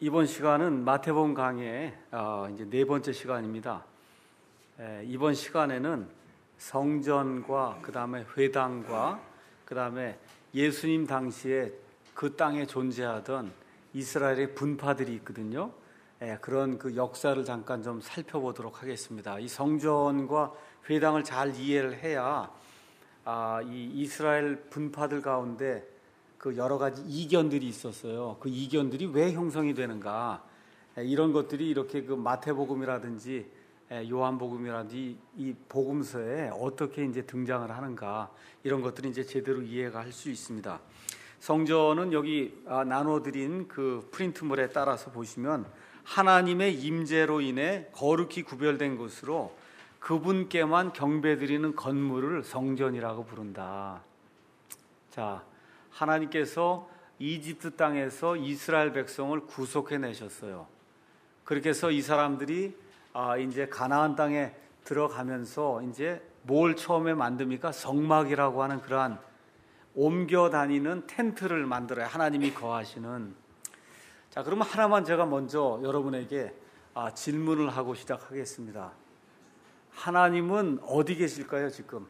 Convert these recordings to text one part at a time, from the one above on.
이번 시간은 마태복음 강의 이제 네 번째 시간입니다. 이번 시간에는 성전과 그다음에 회당과 그다음에 예수님 당시에 그 땅에 존재하던 이스라엘의 분파들이 있거든요. 그런 그 역사를 잠깐 좀 살펴보도록 하겠습니다. 이 성전과 회당을 잘 이해를 해야 이 이스라엘 분파들 가운데 그 여러 가지 이견들이 있었어요. 그 이견들이 왜 형성이 되는가? 이런 것들이 이렇게 그 마태복음이라든지 요한복음이라든지 이 복음서에 어떻게 이제 등장을 하는가? 이런 것들이 이제 제대로 이해가 할 수 있습니다. 성전은 여기 나눠드린 그 프린트물에 따라서 보시면 하나님의 임재로 인해 거룩히 구별된 곳으로 그분께만 경배드리는 건물을 성전이라고 부른다. 자, 하나님께서 이집트 땅에서 이스라엘 백성을 구속해 내셨어요. 그렇게 해서 이 사람들이 이제 가나안 땅에 들어가면서 이제 뭘 처음에 만듭니까? 성막이라고 하는 그러한 옮겨 다니는 텐트를 만들어요. 하나님이 거하시는. 자, 그러면 하나만 제가 먼저 여러분에게 질문을 하고 시작하겠습니다. 하나님은 어디 계실까요, 지금?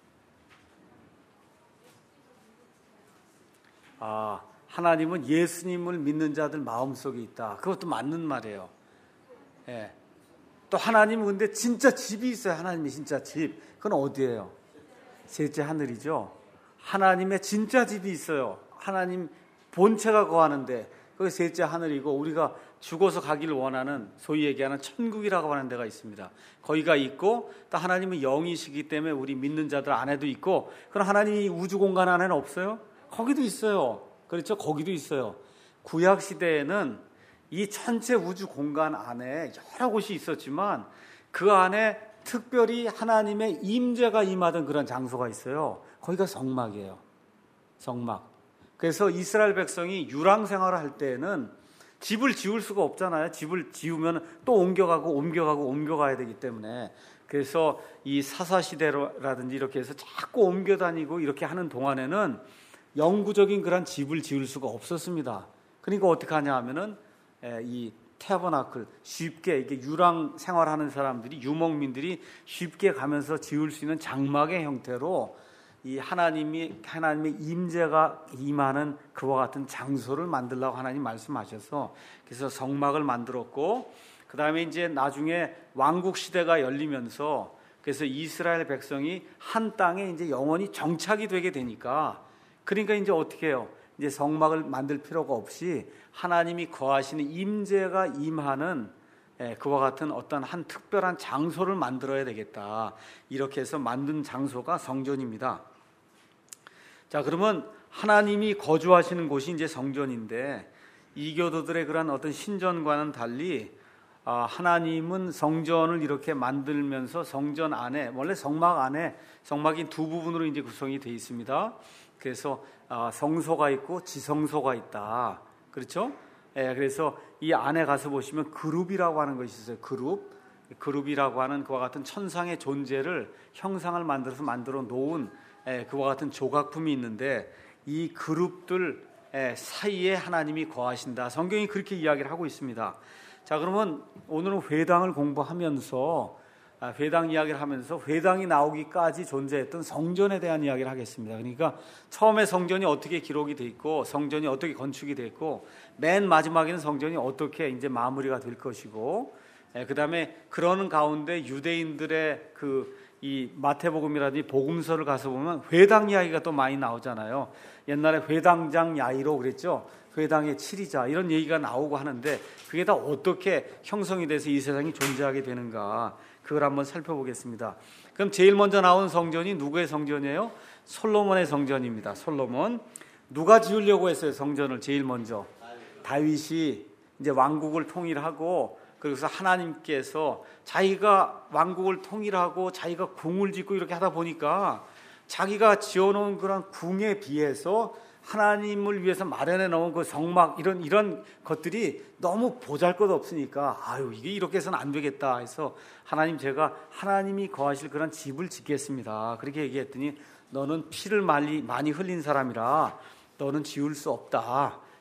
하나님은 예수님을 믿는 자들 마음속에 있다. 그것도 맞는 말이에요. 예. 또 하나님은 근데 진짜 집이 있어요. 하나님의 진짜 집. 그건 어디예요? 셋째 하늘이죠. 하나님의 진짜 집이 있어요. 하나님 본체가 거하는데 그게 셋째 하늘이고, 우리가 죽어서 가기를 원하는 소위 얘기하는 천국이라고 하는 데가 있습니다. 거기가 있고, 또 하나님은 영이시기 때문에 우리 믿는 자들 안에도 있고, 그럼 하나님이 우주 공간 안에는 없어요? 거기도 있어요. 그렇죠? 거기도 있어요. 구약 시대에는 이 전체 우주 공간 안에 여러 곳이 있었지만 그 안에 특별히 하나님의 임재가 임하던 그런 장소가 있어요. 거기가 성막이에요. 성막. 그래서 이스라엘 백성이 유랑 생활을 할 때에는 집을 지을 수가 없잖아요. 집을 지으면 또 옮겨가야 되기 때문에. 그래서 이 사사시대라든지 이렇게 해서 자꾸 옮겨 다니고 이렇게 하는 동안에는 영구적인 그런 집을 지을 수가 없었습니다. 그러니까 어떻게 하냐 하면은 이 태버나클, 쉽게 이게 유랑 생활하는 사람들이, 유목민들이 쉽게 가면서 지을 수 있는 장막의 형태로 이 하나님의 임재가 임하는 그와 같은 장소를 만들라고 하나님 말씀하셔서, 그래서 성막을 만들었고, 그 다음에 이제 나중에 왕국 시대가 열리면서, 그래서 이스라엘 백성이 한 땅에 이제 영원히 정착이 되게 되니까, 그러니까 이제 어떻게 해요? 이제 성막을 만들 필요가 없이 하나님이 거하시는 임재가 임하는 그와 같은 어떤 한 특별한 장소를 만들어야 되겠다. 이렇게 해서 만든 장소가 성전입니다. 자, 그러면 하나님이 거주하시는 곳이 이제 성전인데, 이교도들의 그런 어떤 신전과는 달리 하나님은 성전을 이렇게 만들면서 성전 안에, 원래 성막 안에, 성막이 두 부분으로 이제 구성이 되어 있습니다. 그래서 성소가 있고 지성소가 있다. 그렇죠? 그래서 이 안에 가서 보시면 그룹이라고 하는 것이 있어요. 그룹이라고 하는 그와 같은 천상의 존재를, 형상을 만들어 놓은 그와 같은 조각품이 있는데, 이 그룹들 사이에 하나님이 거하신다. 성경이 그렇게 이야기를 하고 있습니다. 자, 그러면 오늘은 회당을 공부하면서, 회당 이야기를 하면서 회당이 나오기까지 존재했던 성전에 대한 이야기를 하겠습니다. 그러니까 처음에 성전이 어떻게 기록이 돼 있고, 성전이 어떻게 건축이 돼 있고, 맨 마지막에는 성전이 어떻게 이제 마무리가 될 것이고, 그 다음에 그러는 가운데 유대인들의 이 마태복음이라든지 복음서를 가서 보면 회당 이야기가 또 많이 나오잖아요. 옛날에 회당장 야이로 그랬죠. 회당의 7이자 이런 얘기가 나오고 하는데, 그게 다 어떻게 형성이 돼서 이 세상이 존재하게 되는가, 그걸 한번 살펴보겠습니다. 그럼 제일 먼저 나온 성전이 누구의 성전이에요? 솔로몬의 성전입니다. 솔로몬. 누가 지으려고 했어요, 성전을? 제일 먼저 다윗이 이제 왕국을 통일하고, 그래서 하나님께서 자기가 왕국을 통일하고 자기가 궁을 짓고 이렇게 하다 보니까 자기가 지어놓은 그런 궁에 비해서 하나님을 위해서 마련해 놓은 그 성막 이런 것들이 너무 보잘것없으니까 이게 이렇게 해서는 안 되겠다 해서, 하나님, 제가 하나님이 거하실 그런 집을 짓겠습니다. 그렇게 얘기했더니, 너는 피를 많이 흘린 사람이라 너는 지을 수 없다.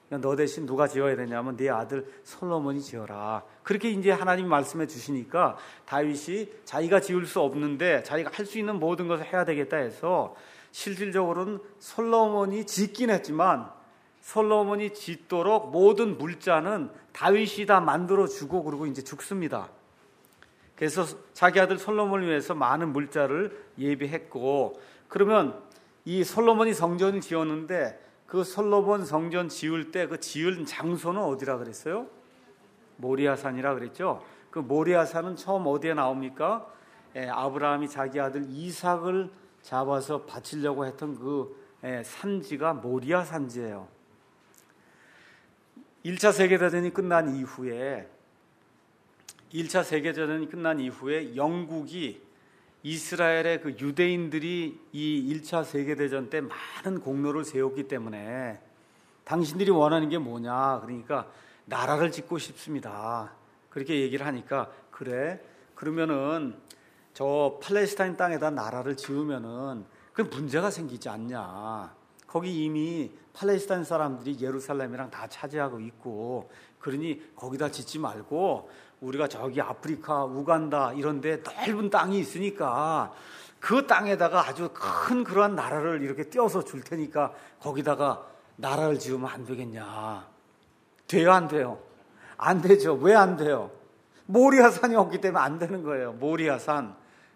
너 대신 누가 지어야 되냐면 네 아들 솔로몬이 지어라. 그렇게 이제 하나님이 말씀해 주시니까 다윗이 자기가 지을 수 없는데 자기가 할 수 있는 모든 것을 해야 되겠다 해서 실질적으로는 솔로몬이 짓긴 했지만 솔로몬이 짓도록 모든 물자는 다윗이 다 만들어 주고 그러고 이제 죽습니다. 그래서 자기 아들 솔로몬을 위해서 많은 물자를 예비했고, 그러면 이 솔로몬이 성전을 지었는데 그 솔로몬 성전 지을 때 그 지은 장소는 어디라 그랬어요? 모리아산이라 그랬죠. 그 모리아산은 처음 어디에 나옵니까? 아브라함이 자기 아들 이삭을 잡아서 바치려고 했던 그 산지가 모리아 산지예요. 1차 세계대전이 끝난 이후에 영국이 이스라엘의 그 유대인들이 이 1차 세계대전 때 많은 공로를 세웠기 때문에 당신들이 원하는 게 뭐냐? 그러니까 나라를 짓고 싶습니다. 그렇게 얘기를 하니까 그래? 그러면은 저 팔레스타인 땅에다 나라를 지으면은 그 문제가 생기지 않냐? 거기 이미 팔레스타인 사람들이 예루살렘이랑 다 차지하고 있고, 그러니 거기다 짓지 말고 우리가 저기 아프리카, 우간다 이런 데 넓은 땅이 있으니까 그 땅에다가 아주 큰 그러한 나라를 이렇게 띄워서 줄 테니까 거기다가 나라를 지으면 안 되겠냐? 돼요, 안 돼요? 안 되죠. 왜 안 돼요? 모리아산이 없기 때문에 안 되는 거예요. 모리아산.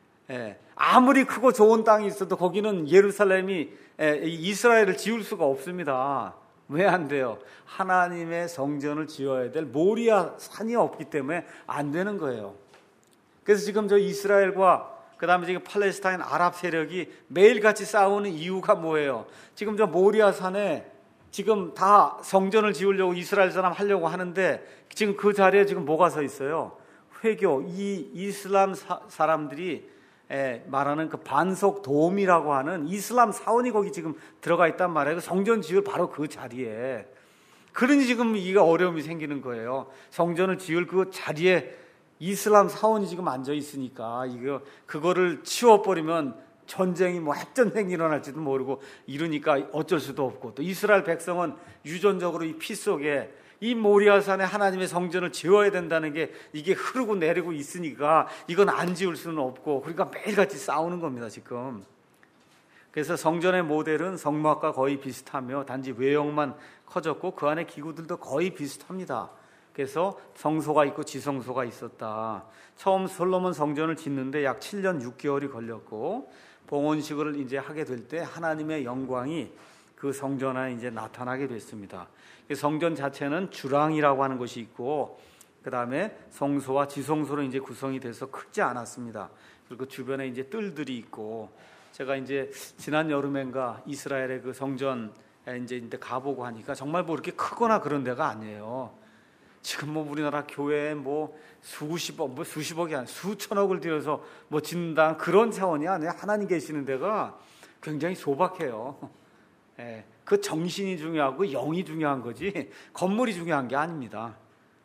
아무리 크고 좋은 땅이 있어도 거기는 예루살렘이 이스라엘을 지을 수가 없습니다. 왜 안 돼요? 하나님의 성전을 지어야 될 모리아 산이 없기 때문에 안 되는 거예요. 그래서 지금 저 이스라엘과 그 다음에 지금 팔레스타인 아랍 세력이 매일같이 싸우는 이유가 뭐예요? 지금 저 모리아 산에 지금 다 성전을 지으려고 이스라엘 사람 하려고 하는데 지금 그 자리에 지금 뭐가 서 있어요? 회교, 이 이슬람 사람들이 말하는 그 반석 돔이라고 하는 이슬람 사원이 거기 지금 들어가 있단 말이에요. 성전 지을 바로 그 자리에. 그러니 지금 이게 어려움이 생기는 거예요. 성전을 지을 그 자리에 이슬람 사원이 지금 앉아 있으니까 그거를 치워버리면 전쟁이 핵전쟁이 일어날지도 모르고 이러니까 어쩔 수도 없고, 또 이스라엘 백성은 유전적으로 이 피 속에 이 모리아산에 하나님의 성전을 지어야 된다는 게 이게 흐르고 내리고 있으니까 이건 안 지을 수는 없고, 그러니까 매일같이 싸우는 겁니다 지금. 그래서 성전의 모델은 성막과 거의 비슷하며 단지 외형만 커졌고 그 안에 기구들도 거의 비슷합니다. 그래서 성소가 있고 지성소가 있었다. 처음 솔로몬 성전을 짓는데 약 7년 6개월이 걸렸고, 봉헌식을 이제 하게 될 때 하나님의 영광이 그 성전 안에 이제 나타나게 됐습니다. 성전 자체는 주랑이라고 하는 것이 있고, 그 다음에 성소와 지성소로 이제 구성이 돼서 크지 않았습니다. 그리고 주변에 이제 뜰들이 있고, 제가 이제 지난 여름엔가 이스라엘의 그 성전에 이제 가보고 하니까 정말 뭐 이렇게 크거나 그런 데가 아니에요. 지금 뭐 우리나라 교회에 뭐 수십억이 아니라 수천억을 들여서 뭐 짓는다는 그런 차원이 아니라 하나님 계시는 데가 굉장히 소박해요. 그 정신이 중요하고 영이 중요한 거지 건물이 중요한 게 아닙니다.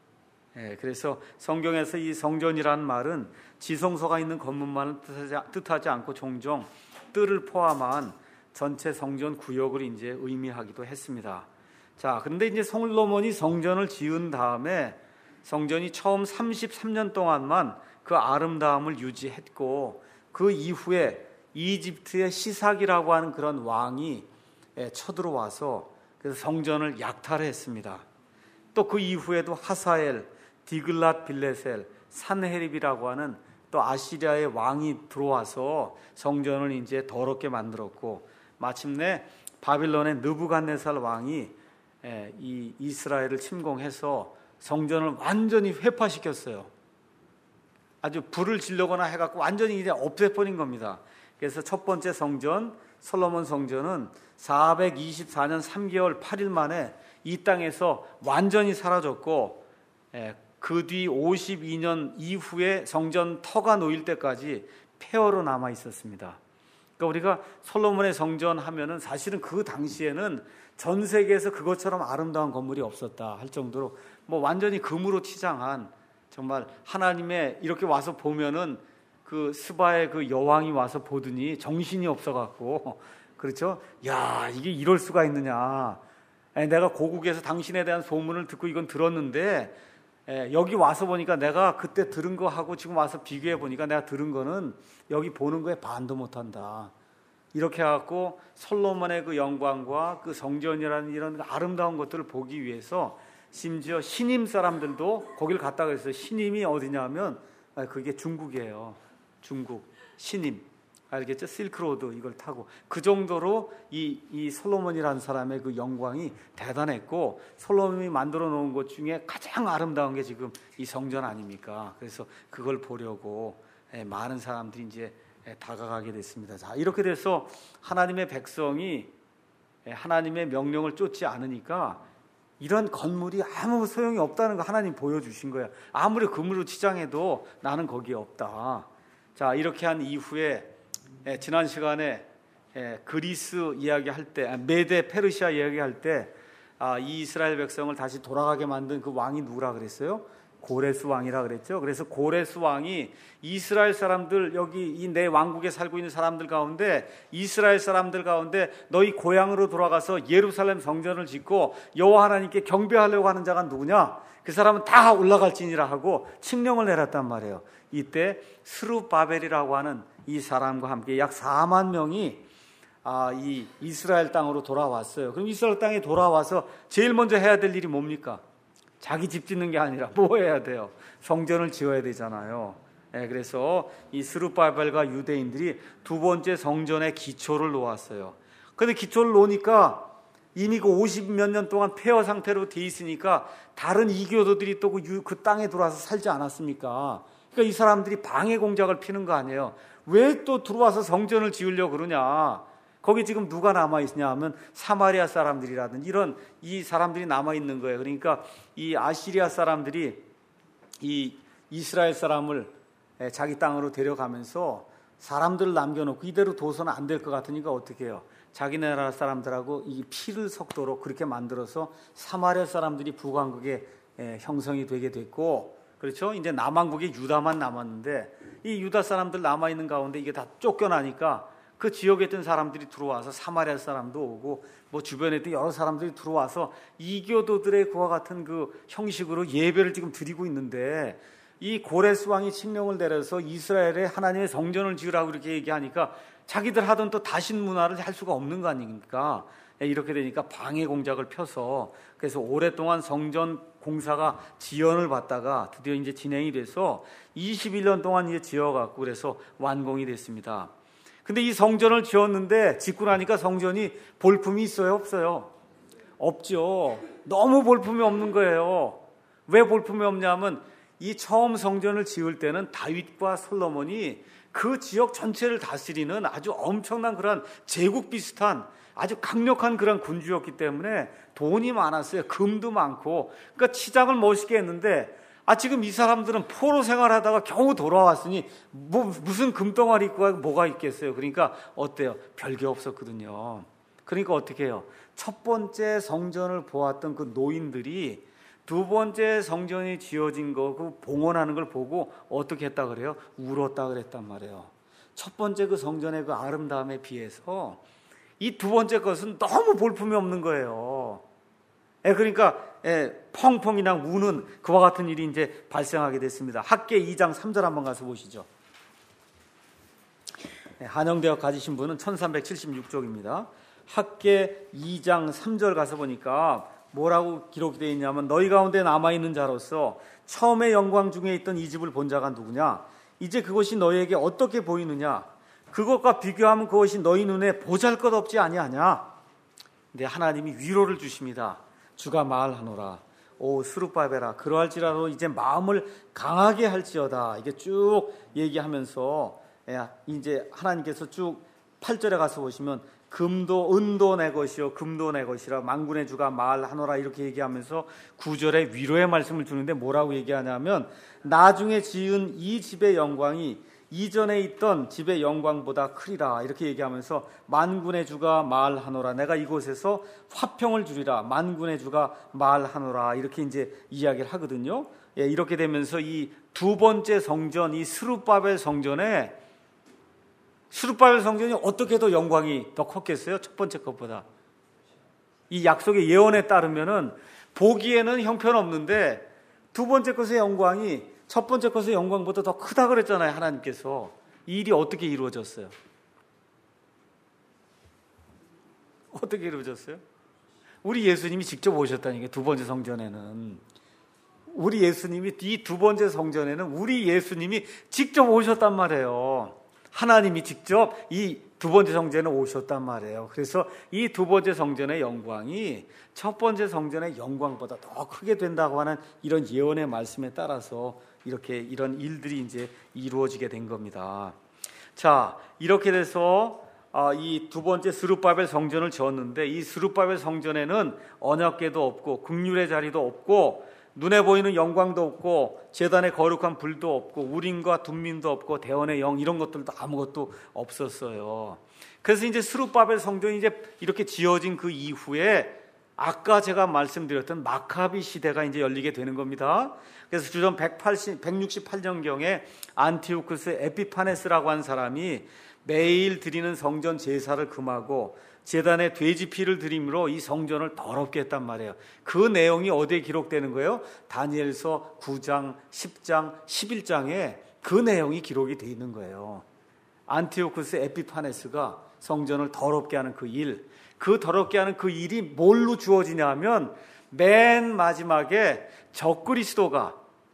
그래서 성경에서 이 성전이라는 말은 지성소가 있는 건물만을 뜻하지 않고 종종 뜰을 포함한 전체 성전 구역을 이제 의미하기도 했습니다. 자, 그런데 이제 솔로몬이 성전을 지은 다음에 성전이 처음 33년 동안만 그 아름다움을 유지했고, 그 이후에 이집트의 시삭이라고 하는 그런 왕이 쳐들어와서 그래서 성전을 약탈했습니다. 또 그 이후에도 하사엘, 디글랏 빌레셀, 산헤립이라고 하는 또 아시리아의 왕이 들어와서 성전을 이제 더럽게 만들었고, 마침내 바빌론의 느부갓네살 왕이 이 이스라엘을 침공해서 성전을 완전히 회파시켰어요. 아주 불을 지르거나 해갖고 완전히 이제 없애버린 겁니다. 그래서 첫 번째 성전, 솔로몬 성전은 424년 3개월 8일 만에 이 땅에서 완전히 사라졌고, 그 뒤 52년 이후에 성전 터가 놓일 때까지 폐허로 남아 있었습니다. 그러니까 우리가 솔로몬의 성전 하면은 사실은 그 당시에는 전 세계에서 그것처럼 아름다운 건물이 없었다 할 정도로 뭐 완전히 금으로 치장한, 정말 하나님의 이렇게 와서 보면은 그 스바의 그 여왕이 와서 보더니 정신이 없어갖고, 그렇죠? 야, 이게 이럴 수가 있느냐. 내가 고국에서 당신에 대한 소문을 듣고 이건 들었는데 여기 와서 보니까 내가 그때 들은 거하고 지금 와서 비교해 보니까 내가 들은 거는 여기 보는 거에 반도 못한다. 이렇게 해갖고 솔로몬의 그 영광과 그 성전이라는 이런 아름다운 것들을 보기 위해서 심지어 신임 사람들도 거길 갔다고 했어요. 신임이 어디냐면 그게 중국이에요. 중국 신임. 알겠죠? 실크로드 이걸 타고 그 정도로 이 솔로몬이라는 사람의 그 영광이 대단했고, 솔로몬이 만들어 놓은 것 중에 가장 아름다운 게 지금 이 성전 아닙니까? 그래서 그걸 보려고 많은 사람들이 이제 다가가게 됐습니다. 자, 이렇게 돼서 하나님의 백성이 하나님의 명령을 쫓지 않으니까 이런 건물이 아무 소용이 없다는 거 하나님 보여주신 거예요. 아무리 금으로 치장해도 나는 거기에 없다. 자, 이렇게 한 이후에 지난 시간에 그리스 이야기할 때, 메데 페르시아 이야기할 때 이 이스라엘 백성을 다시 돌아가게 만든 그 왕이 누구라 그랬어요? 고레스 왕이라 그랬죠. 그래서 고레스 왕이 이스라엘 사람들, 여기 이 내 왕국에 살고 있는 사람들 가운데, 이스라엘 사람들 가운데 너희 고향으로 돌아가서 예루살렘 성전을 짓고 여호와 하나님께 경배하려고 하는 자가 누구냐? 그 사람은 다 올라갈지니라 하고 칙령을 내렸단 말이에요. 이때 스룹바벨이라고 하는 이 사람과 함께 약 4만 명이 이 이스라엘 땅으로 돌아왔어요. 그럼 이스라엘 땅에 돌아와서 제일 먼저 해야 될 일이 뭡니까? 자기 집 짓는 게 아니라 뭐 해야 돼요? 성전을 지어야 되잖아요. 그래서 이 스룹바벨과 유대인들이 두 번째 성전의 기초를 놓았어요. 그런데 기초를 놓으니까 이미 그 50몇 년 동안 폐허 상태로 돼 있으니까 다른 이교도들이 또 그 땅에 들어와서 살지 않았습니까? 그러니까 이 사람들이 방해 공작을 피는 거 아니에요. 왜 또 들어와서 성전을 지으려고 그러냐? 거기 지금 누가 남아있냐 하면 사마리아 사람들이라든지 이런 이 사람들이 남아있는 거예요. 그러니까 이 아시리아 사람들이 이 이스라엘 사람을 자기 땅으로 데려가면서 사람들을 남겨놓고 이대로 둬서는 안 될 것 같으니까 어떻게 해요? 자기 나라 사람들하고 이 피를 섞도록 그렇게 만들어서 사마리아 사람들이 북왕국의 형성이 되게 됐고, 그렇죠? 이제 남왕국에 유다만 남았는데 이 유다 사람들 남아있는 가운데 이게 다 쫓겨나니까 그 지역에 있던 사람들이 들어와서 사마리아 사람도 오고 뭐 주변에 있던 여러 사람들이 들어와서 이교도들의 그와 같은 그 형식으로 예배를 지금 드리고 있는데, 이 고레스 왕이 칙령을 내려서 이스라엘에 하나님의 성전을 지으라고 이렇게 얘기하니까 자기들 하던 또 다신 문화를 할 수가 없는 거 아닙니까? 이렇게 되니까 방해 공작을 펴서, 그래서 오랫동안 성전 공사가 지연을 받다가 드디어 이제 진행이 돼서 21년 동안 이제 지어갖고 그래서 완공이 됐습니다. 근데 이 성전을 지었는데 짓고 나니까 성전이 볼품이 있어요, 없어요? 없죠. 너무 볼품이 없는 거예요. 왜 볼품이 없냐면 이 처음 성전을 지을 때는 다윗과 솔로몬이 그 지역 전체를 다스리는 아주 엄청난 그런 제국 비슷한 아주 강력한 그런 군주였기 때문에 돈이 많았어요. 금도 많고. 그러니까 치장을 멋있게 했는데 지금 이 사람들은 포로 생활하다가 겨우 돌아왔으니 무슨 금덩어리 있고 뭐가 있겠어요. 그러니까 어때요? 별게 없었거든요. 그러니까 어떻게 해요? 첫 번째 성전을 보았던 그 노인들이 두 번째 성전이 지어진 거, 그 봉헌하는 걸 보고 어떻게 했다 그래요? 울었다 그랬단 말이에요. 첫 번째 그 성전의 그 아름다움에 비해서 이 두 번째 것은 너무 볼품이 없는 거예요. 그러니까 펑펑이나 우는 그와 같은 일이 이제 발생하게 됐습니다. 학계 2장 3절 한번 가서 보시죠. 한영대학 가지신 분은 1376쪽입니다. 학계 2장 3절 가서 보니까 뭐라고 기록이 되어 있냐면, 너희 가운데 남아있는 자로서 처음에 영광 중에 있던 이 집을 본 자가 누구냐? 이제 그것이 너희에게 어떻게 보이느냐? 그것과 비교하면 그것이 너희 눈에 보잘것없지 아니하냐? 근데 하나님이 위로를 주십니다. 주가 말하노라. 오 스룹바벨아, 그러할지라도 이제 마음을 강하게 할지어다. 이게 쭉 얘기하면서 이제 하나님께서 쭉 8절에 가서 보시면 금도 은도 내 것이요 금도 내 것이라 만군의 주가 말하노라 이렇게 얘기하면서 9절에 위로의 말씀을 주는데 뭐라고 얘기하냐면, 나중에 지은 이 집의 영광이 이전에 있던 집의 영광보다 크리라 이렇게 얘기하면서 만군의 주가 말하노라, 내가 이곳에서 화평을 주리라, 만군의 주가 말하노라 이렇게 이제 이야기를 하거든요. 이렇게 되면서 이 두 번째 성전, 이 스룹바벨 성전이 어떻게 더 영광이 더 컸겠어요? 첫 번째 것보다. 이 약속의 예언에 따르면은 보기에는 형편없는데 두 번째 것의 영광이 첫 번째 것의 영광보다 더 크다 그랬잖아요. 하나님께서. 이 일이 어떻게 이루어졌어요? 어떻게 이루어졌어요? 우리 예수님이 직접 오셨다니까. 두 번째 성전에는 우리 예수님이 이 두 번째 성전에는 우리 예수님이 직접 오셨단 말이에요. 하나님이 직접 이 두 번째 성전에 오셨단 말이에요. 그래서 이 두 번째 성전의 영광이 첫 번째 성전의 영광보다 더 크게 된다고 하는 이런 예언의 말씀에 따라서 이렇게 이런 일들이 이제 이루어지게 된 겁니다. 자, 이렇게 돼서 이 두 번째 스룹바벨 성전을 지었는데 이 스룹바벨 성전에는 언약궤도 없고 긍휼의 자리도 없고 눈에 보이는 영광도 없고 제단에 거룩한 불도 없고 우림과 둠민도 없고 대원의 영 이런 것들도 아무것도 없었어요. 그래서 이제 스룹바벨 성전이 이제 이렇게 지어진 그 이후에 아까 제가 말씀드렸던 마카비 시대가 이제 열리게 되는 겁니다. 그래서 주전 168년경에 안티오쿠스 에피파네스라고 한 사람이 매일 드리는 성전 제사를 금하고 제단에 돼지 피를 드림으로 이 성전을 더럽게 했단 말이에요. 그 내용이 어디에 기록되는 거예요? 다니엘서 9장, 10장, 11장에 그 내용이 기록이 되어 있는 거예요. 안티오쿠스 에피파네스가 성전을 더럽게 하는 그 일, 그 더럽게 하는 그 일이 뭘로 주어지냐 하면 맨 마지막에 적그리스도가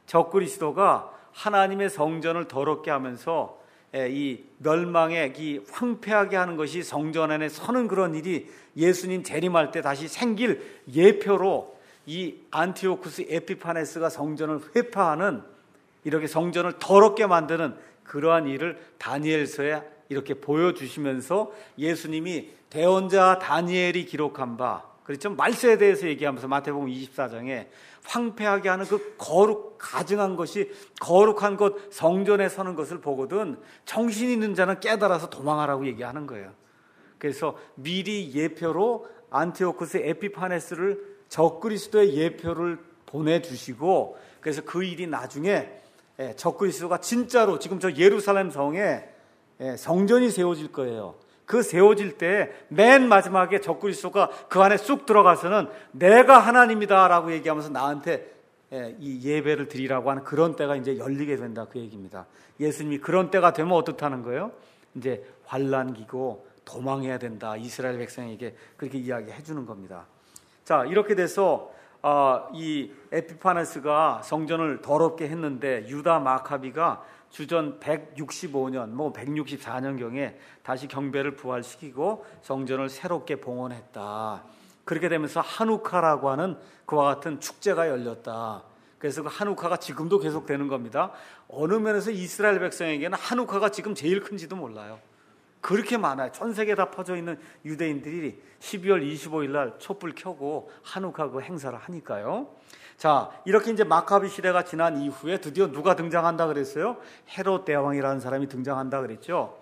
하나님의 성전을 더럽게 하면서 이 멸망에 이 황폐하게 하는 것이 성전 안에 서는 그런 일이 예수님 재림할 때 다시 생길 예표로 이 안티오쿠스 에피파네스가 성전을 회파하는 이렇게 성전을 더럽게 만드는 그러한 일을 다니엘서에 이렇게 보여주시면서 예수님이 대언자 다니엘이 기록한 바 그렇죠? 말세에 대해서 얘기하면서 마태복음 24장에 황폐하게 하는 그 가증한 것이 거룩한 것 성전에 서는 것을 보거든 정신 있는 자는 깨달아서 도망하라고 얘기하는 거예요. 그래서 미리 예표로 안티오쿠스 에피파네스를 적그리스도의 예표를 보내주시고 그래서 그 일이 나중에 적그리스도가 진짜로 지금 저 예루살렘 성에 성전이 세워질 거예요. 그 세워질 때 맨 마지막에 적그리스도가 그 안에 쑥 들어가서는 내가 하나님이다 라고 얘기하면서 나한테 이 예배를 드리라고 하는 그런 때가 이제 열리게 된다 그 얘기입니다. 예수님이 그런 때가 되면 어떻다는 거예요? 이제 환난 기고 도망해야 된다. 이스라엘 백성에게 그렇게 이야기해 주는 겁니다. 자, 이렇게 돼서 이 에피파네스가 성전을 더럽게 했는데 유다 마카비가 주전 165년, 164년경에 다시 경배를 부활시키고 성전을 새롭게 봉헌했다. 그렇게 되면서 한우카라고 하는 그와 같은 축제가 열렸다. 그래서 그 한우카가 지금도 계속되는 겁니다. 어느 면에서 이스라엘 백성에게는 한우카가 지금 제일 큰지도 몰라요. 그렇게 많아요. 전 세계에 다 퍼져 있는 유대인들이 12월 25일 날 촛불 켜고 한우카 그 행사를 하니까요. 자, 이렇게 이제 마카비 시대가 지난 이후에 드디어 누가 등장한다 그랬어요? 헤롯 대왕이라는 사람이 등장한다 그랬죠.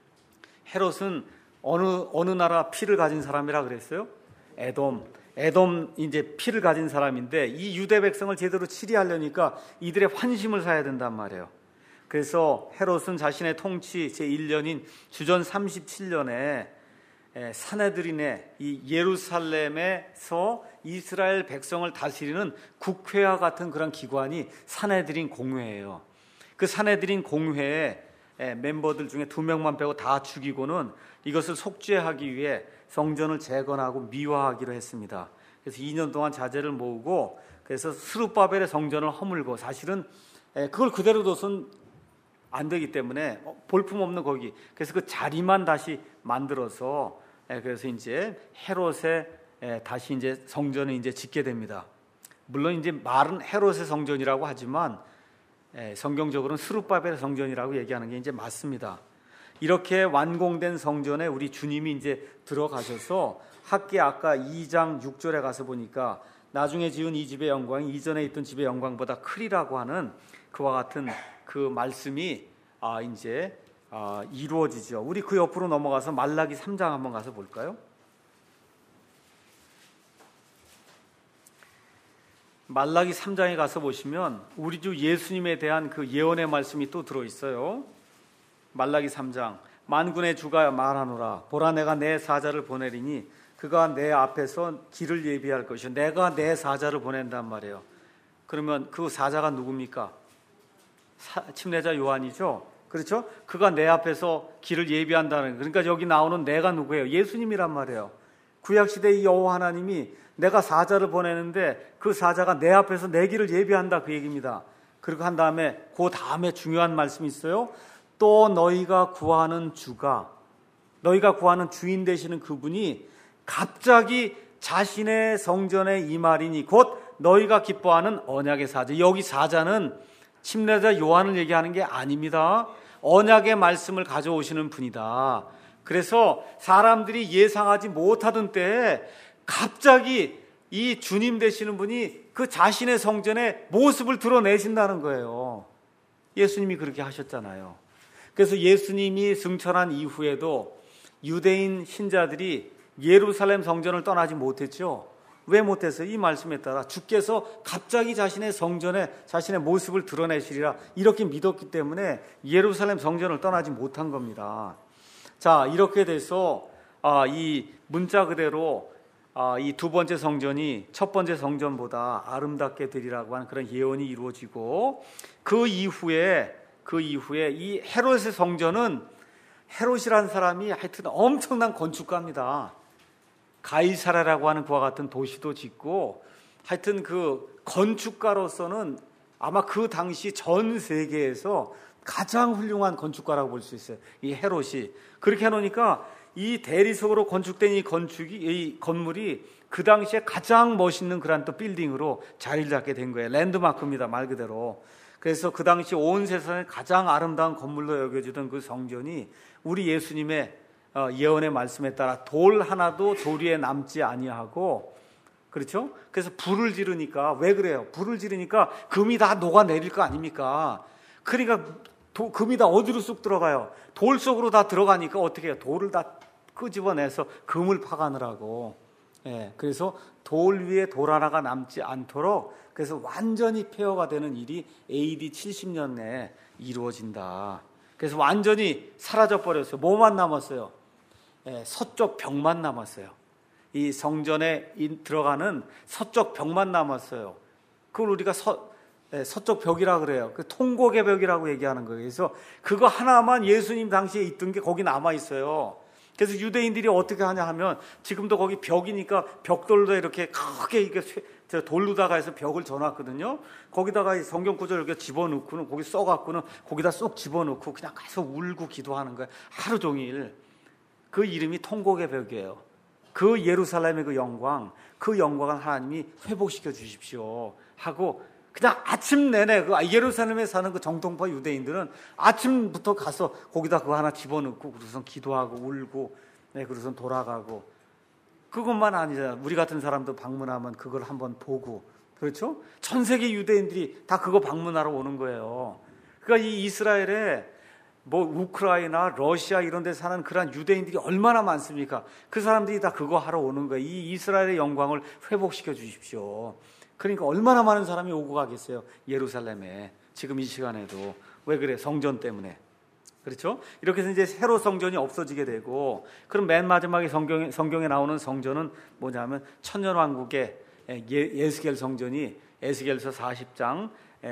헤롯은 어느 나라 피를 가진 사람이라 그랬어요? 에돔 이제 피를 가진 사람인데 이 유대 백성을 제대로 치리하려니까 이들의 환심을 사야 된단 말이에요. 그래서 헤롯은 자신의 통치 제1년인 주전 37년에 사내들인의 이 예루살렘에서 이스라엘 백성을 다스리는 국회와 같은 그런 기관이 사내들인 공회예요. 그 사내들인 공회에 멤버들 중에 2명만 빼고 다 죽이고는 이것을 속죄하기 위해 성전을 재건하고 미화하기로 했습니다. 그래서 2년 동안 자재를 모으고 그래서 스룹바벨의 성전을 허물고 사실은 그걸 그대로 둬선 안 되기 때문에 볼품없는 거기 그래서 그 자리만 다시 만들어서 그래서 이제 헤롯의 다시 이제 성전을 이제 짓게 됩니다. 물론 이제 말은 헤롯의 성전이라고 하지만 성경적으로는 스룹바벨의 성전이라고 얘기하는 게 이제 맞습니다. 이렇게 완공된 성전에 우리 주님이 이제 들어가셔서 학계 아까 2장 6절에 가서 보니까 나중에 지은 이 집의 영광이 이전에 있던 집의 영광보다 크리라고 하는 그와 같은 그 말씀이 이제 이루어지죠. 우리 그 옆으로 넘어가서 말라기 3장 한번 가서 볼까요? 말라기 3장에 가서 보시면 우리 주 예수님에 대한 그 예언의 말씀이 또 들어있어요. 말라기 3장 만군의 주가 말하노라 보라 내가 내 사자를 보내리니 그가 내 앞에서 길을 예비할 것이요 내가 내 사자를 보낸단 말이에요. 그러면 그 사자가 누굽니까? 침례자 요한이죠. 그렇죠? 그가 내 앞에서 길을 예비한다는, 그러니까 여기 나오는 내가 누구예요? 예수님이란 말이에요. 구약시대의 여호와 하나님이 내가 사자를 보내는데 그 사자가 내 앞에서 내 길을 예비한다, 그 얘기입니다. 그리고 한 다음에 그 다음에 중요한 말씀이 있어요. 또 너희가 구하는 주가, 너희가 구하는 주인 되시는 그분이 갑자기 자신의 성전에 임하리니 곧 너희가 기뻐하는 언약의 사자. 여기 사자는 침례자 요한을 얘기하는 게 아닙니다. 언약의 말씀을 가져오시는 분이다. 그래서 사람들이 예상하지 못하던 때에 갑자기 이 주님 되시는 분이 그 자신의 성전에 모습을 드러내신다는 거예요. 예수님이 그렇게 하셨잖아요. 그래서 예수님이 승천한 이후에도 유대인 신자들이 예루살렘 성전을 떠나지 못했죠. 왜 못했어요? 이 말씀에 따라 주께서 갑자기 자신의 성전에 자신의 모습을 드러내시리라 이렇게 믿었기 때문에 예루살렘 성전을 떠나지 못한 겁니다. 자, 이렇게 돼서 이 문자 그대로 이 두 번째 성전이 첫 번째 성전보다 아름답게 되리라고 하는 그런 예언이 이루어지고, 그 이후에 이 헤롯의 성전은, 헤롯이라는 사람이 하여튼 엄청난 건축가입니다. 가이사라라고 하는 그와 같은 도시도 짓고, 하여튼 그 건축가로서는 아마 그 당시 전 세계에서 가장 훌륭한 건축가라고 볼 수 있어요. 이 헤롯이. 그렇게 해놓으니까 이 대리석으로 건축된 이 건물이 그 당시에 가장 멋있는 그런 또 빌딩으로 자리를 잡게 된 거예요. 랜드마크입니다, 말 그대로. 그래서 그 당시 온 세상에 가장 아름다운 건물로 여겨지던 그 성전이 우리 예수님의 예언의 말씀에 따라 돌 하나도 돌 위에 남지 아니하고, 그렇죠? 그래서 불을 지르니까, 왜 그래요? 불을 지르니까 금이 다 녹아내릴 거 아닙니까? 그러니까 금이 다 어디로 쑥 들어가요? 돌 속으로 다 들어가니까 어떻게 해요? 돌을 다 끄집어내서 금을 파가느라고. 예, 그래서 돌 위에 돌 하나가 남지 않도록, 그래서 완전히 폐허가 되는 일이 AD 70년 내에 이루어진다. 그래서 완전히 사라져버렸어요. 뭐만 남았어요? 예, 서쪽 벽만 남았어요. 이 성전에 들어가는 서쪽 벽만 남았어요. 그걸 우리가 서쪽 벽이라 그래요. 그 통곡의 벽이라고 얘기하는 거예요. 그래서 그거 하나만 예수님 당시에 있던 게 거기 남아 있어요. 그래서 유대인들이 어떻게 하냐 하면, 지금도 거기 벽이니까 벽돌로 이렇게 크게 이렇게 돌로다가 해서 벽을 져놨거든요. 거기다가 성경 구절을 이렇게 집어넣고는, 거기 써갖고는 거기다 쏙 집어넣고 그냥 가서 울고 기도하는 거예요. 하루 종일. 그 이름이 통곡의 벽이에요. 그 예루살렘의 그 영광을 하나님이 회복시켜 주십시오 하고, 그냥 아침 내내 그 예루살렘에 사는 그 정통파 유대인들은 아침부터 가서 거기다 그거 하나 집어넣고, 그래서 기도하고 울고, 네, 그래서 돌아가고. 그것만 아니잖아요. 우리 같은 사람도 방문하면 그걸 한번 보고, 그렇죠? 전 세계 유대인들이 다 그거 방문하러 오는 거예요. 그러니까 이 이스라엘에 뭐 우크라이나, 러시아 이런 데 사는 그런 유대인들이 얼마나 많습니까? 그 사람들이 다 그거 하러 오는 거예요. 이 이스라엘의 영광을 회복시켜 주십시오. 그러니까 얼마나 많은 사람이 오고 가겠어요, 예루살렘에. 지금 이 시간에도. 왜 그래? 성전 때문에. 그렇죠? 이렇게 해서 이제 새로 성전이 없어지게 되고, 그럼 맨 마지막에 성경에 나오는 성전은 뭐냐면 천년왕국의 에스겔 성전이 에스겔서 40장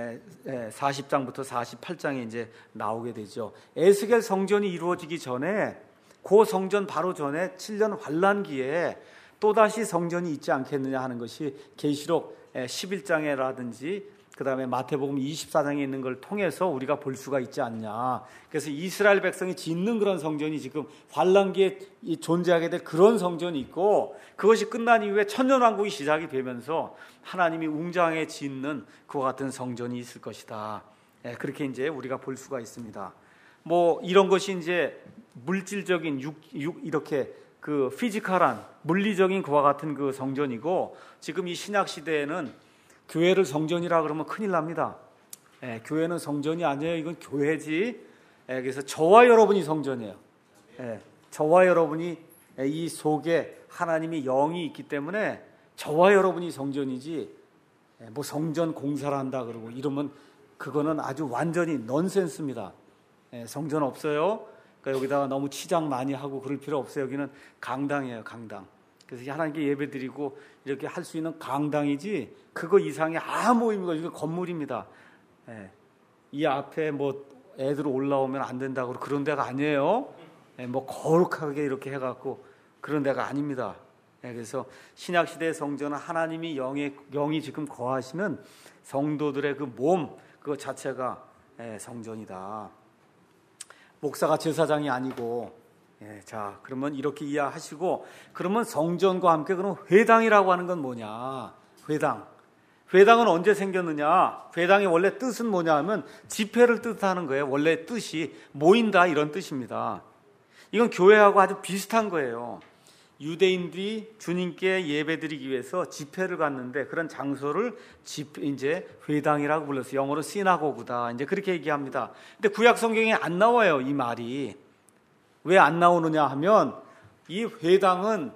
40장부터 48장에 이제 나오게 되죠. 에스겔 성전이 이루어지기 전에, 그 성전 바로 전에 7년 환란기에 또다시 성전이 있지 않겠느냐 하는 것이 계시록 11장에라든지 그 다음에 마태복음 24장에 있는 걸 통해서 우리가 볼 수가 있지 않냐. 그래서 이스라엘 백성이 짓는 그런 성전이 지금 환란기에 존재하게 될 그런 성전이 있고, 그것이 끝난 이후에 천년왕국이 시작이 되면서 하나님이 웅장하게 짓는 그와 같은 성전이 있을 것이다. 그렇게 이제 우리가 볼 수가 있습니다. 뭐 이런 것이 이제 물질적인 이렇게 그 피지컬한 물리적인 그와 같은 그 성전이고, 지금 이 신약 시대에는 교회를 성전이라 그러면 큰일 납니다. 교회는 성전이 아니에요. 이건 교회지. 그래서 저와 여러분이 성전이에요. 저와 여러분이 이 속에 하나님의 영이 있기 때문에 저와 여러분이 성전이지, 뭐 성전 공사를 한다 그러고 이러면 그거는 아주 완전히 넌센스입니다. 성전 없어요. 그러니까 여기다가 너무 치장 많이 하고 그럴 필요 없어요. 여기는 강당이에요, 강당. 그래서 하나님께 예배드리고 이렇게 할 수 있는 강당이지 그거 이상의 아무 의미가, 이거 건물입니다. 예. 이 앞에 뭐 애들 올라오면 안 된다고 그런 데가 아니에요. 예, 뭐 거룩하게 이렇게 해갖고 그런 데가 아닙니다. 예, 그래서 신약시대의 성전은 하나님이 영이 지금 거하시는 성도들의 그 몸, 그거 자체가 성전이다. 목사가 제사장이 아니고. 자, 그러면 이렇게 이해하시고, 그러면 성전과 함께 그럼 회당이라고 하는 건 뭐냐? 회당은 언제 생겼느냐? 회당의 원래 뜻은 뭐냐 하면 집회를 뜻하는 거예요. 원래 뜻이 모인다 이런 뜻입니다. 이건 교회하고 아주 비슷한 거예요. 유대인들이 주님께 예배드리기 위해서 집회를 갔는데 그런 장소를 이제 회당이라고 불렀어요. 영어로 시나고그다. 이제 그렇게 얘기합니다. 근데 구약 성경에 안 나와요, 이 말이. 왜 안 나오느냐 하면 이 회당은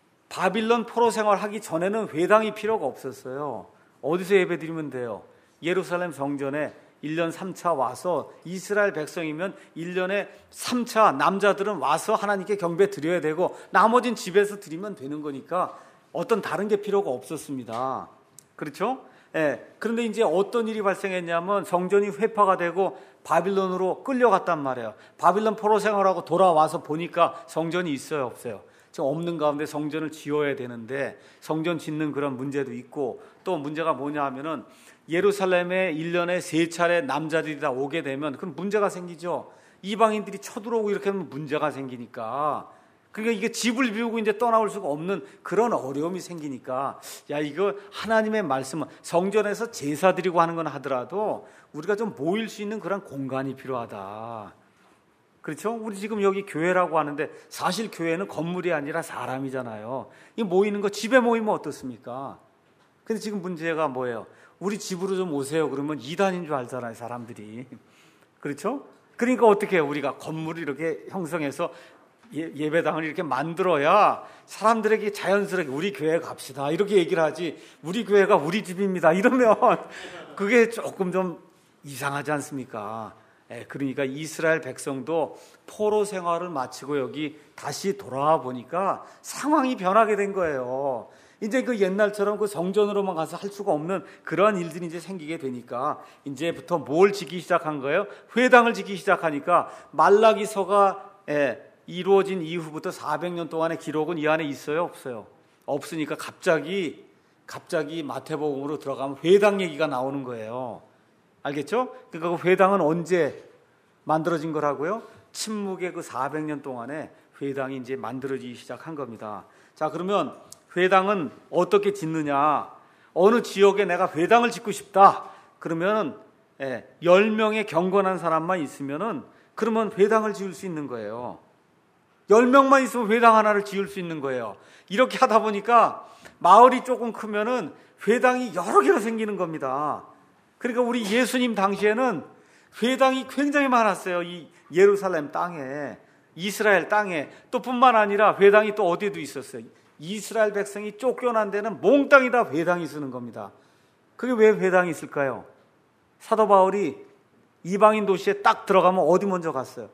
바빌론 포로 생활하기 전에는 회당이 필요가 없었어요. 어디서 예배드리면 돼요? 예루살렘 성전에 1년 3차 와서 이스라엘 백성이면 1년에 3차 남자들은 와서 하나님께 경배 드려야 되고 나머지는 집에서 드리면 되는 거니까 어떤 다른 게 필요가 없었습니다. 그렇죠? 그런데 이제 어떤 일이 발생했냐면 성전이 회파가 되고 바빌론으로 끌려갔단 말이에요. 바빌론 포로 생활하고 돌아와서 보니까 성전이 있어요, 없어요? 지금 없는 가운데 성전을 지어야 되는데 성전 짓는 그런 문제도 있고, 또 문제가 뭐냐 하면은 예루살렘에 1년에 3차례 남자들이 다 오게 되면 그럼 문제가 생기죠. 이방인들이 쳐들어오고 이렇게 하면 문제가 생기니까, 그러니까 이게 집을 비우고 이제 떠나올 수가 없는 그런 어려움이 생기니까, 야, 이거 하나님의 말씀은 성전에서 제사 드리고 하는 건 하더라도 우리가 좀 모일 수 있는 그런 공간이 필요하다. 그렇죠? 우리 지금 여기 교회라고 하는데 사실 교회는 건물이 아니라 사람이잖아요. 이 모이는 거 집에 모이면 어떻습니까? 근데 지금 문제가 뭐예요? 우리 집으로 좀 오세요. 그러면 이단인 줄 알잖아요, 사람들이. 그렇죠? 그러니까 어떻게 해요? 우리가 건물을 이렇게 형성해서 예배당을 이렇게 만들어야 사람들에게 자연스럽게 우리 교회 갑시다 이렇게 얘기를 하지, 우리 교회가 우리 집입니다 이러면 그게 조금 좀 이상하지 않습니까? 그러니까 이스라엘 백성도 포로 생활을 마치고 여기 다시 돌아와 보니까 상황이 변하게 된 거예요. 이제 그 옛날처럼 그 성전으로만 가서 할 수가 없는 그러한 일들이 이제 생기게 되니까 이제부터 뭘 짓기 시작한 거예요? 회당을 짓기 시작하니까 말라기서가 이루어진 이후부터 400년 동안의 기록은 이 안에 있어요, 없어요? 없으니까 갑자기 마태복음으로 들어가면 회당 얘기가 나오는 거예요. 알겠죠? 그러니까 그 회당은 언제 만들어진 거라고요? 침묵의 그 400년 동안에 회당이 이제 만들어지기 시작한 겁니다. 자, 그러면 회당은 어떻게 짓느냐? 어느 지역에 내가 회당을 짓고 싶다. 그러면은 10명의 경건한 사람만 있으면은 그러면 회당을 지을 수 있는 거예요. 10명만 있으면 회당 하나를 지을 수 있는 거예요. 이렇게 하다 보니까 마을이 조금 크면은 회당이 여러 개가 생기는 겁니다. 그러니까 우리 예수님 당시에는 회당이 굉장히 많았어요. 이 예루살렘 땅에, 이스라엘 땅에. 또 뿐만 아니라 회당이 또 어디에도 있었어요. 이스라엘 백성이 쫓겨난 데는 몽땅이 다 회당이 쓰는 겁니다. 그게 왜 회당이 있을까요? 사도 바울이 이방인 도시에 딱 들어가면 어디 먼저 갔어요?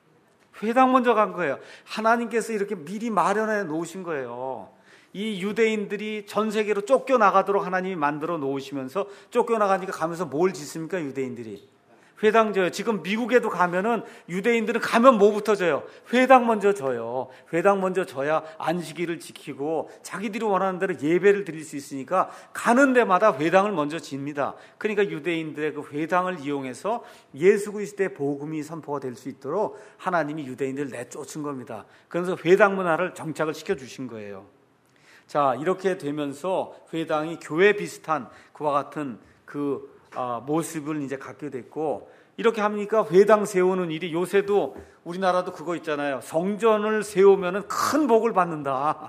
회당 먼저 간 거예요. 하나님께서 이렇게 미리 마련해 놓으신 거예요. 이 유대인들이 전 세계로 쫓겨나가도록 하나님이 만들어 놓으시면서 쫓겨나가니까 가면서 뭘 짓습니까? 유대인들이 회당 져요. 지금 미국에도 가면은 유대인들은 가면 뭐부터 져요? 회당 먼저 져요. 회당 먼저 져야 안식일을 지키고 자기들이 원하는 대로 예배를 드릴 수 있으니까 가는 데마다 회당을 먼저 집니다. 그러니까 유대인들의 그 회당을 이용해서 예수 그리스도의 복음이 선포가 될 수 있도록 하나님이 유대인들을 내쫓은 겁니다. 그래서 회당 문화를 정착을 시켜주신 거예요. 자, 이렇게 되면서 회당이 교회 비슷한 그와 같은 그 모습을 이제 갖게 됐고, 이렇게 하니까 회당 세우는 일이, 요새도 우리나라도 그거 있잖아요. 성전을 세우면은 큰 복을 받는다.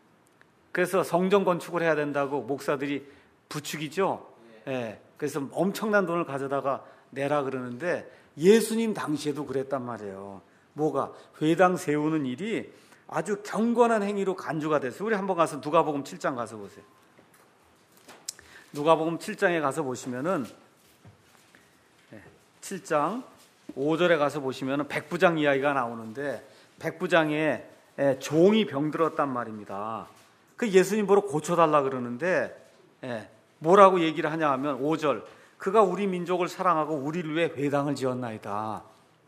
그래서 성전 건축을 해야 된다고 목사들이 부추기죠. 그래서 엄청난 돈을 가져다가 내라 그러는데 예수님 당시에도 그랬단 말이에요. 뭐가? 회당 세우는 일이 아주 경건한 행위로 간주가 됐어요. 우리 한번 가서 누가복음 7장 가서 보세요. 누가복음 7장에 가서 보시면은 7장 5절에 가서 보시면은 백부장 이야기가 나오는데, 백부장의 종이 병들었단 말입니다. 그 예수님 보러 고쳐달라 그러는데 뭐라고 얘기를 하냐 하면 5절 그가 우리 민족을 사랑하고 우리를 위해 회당을 지었나이다.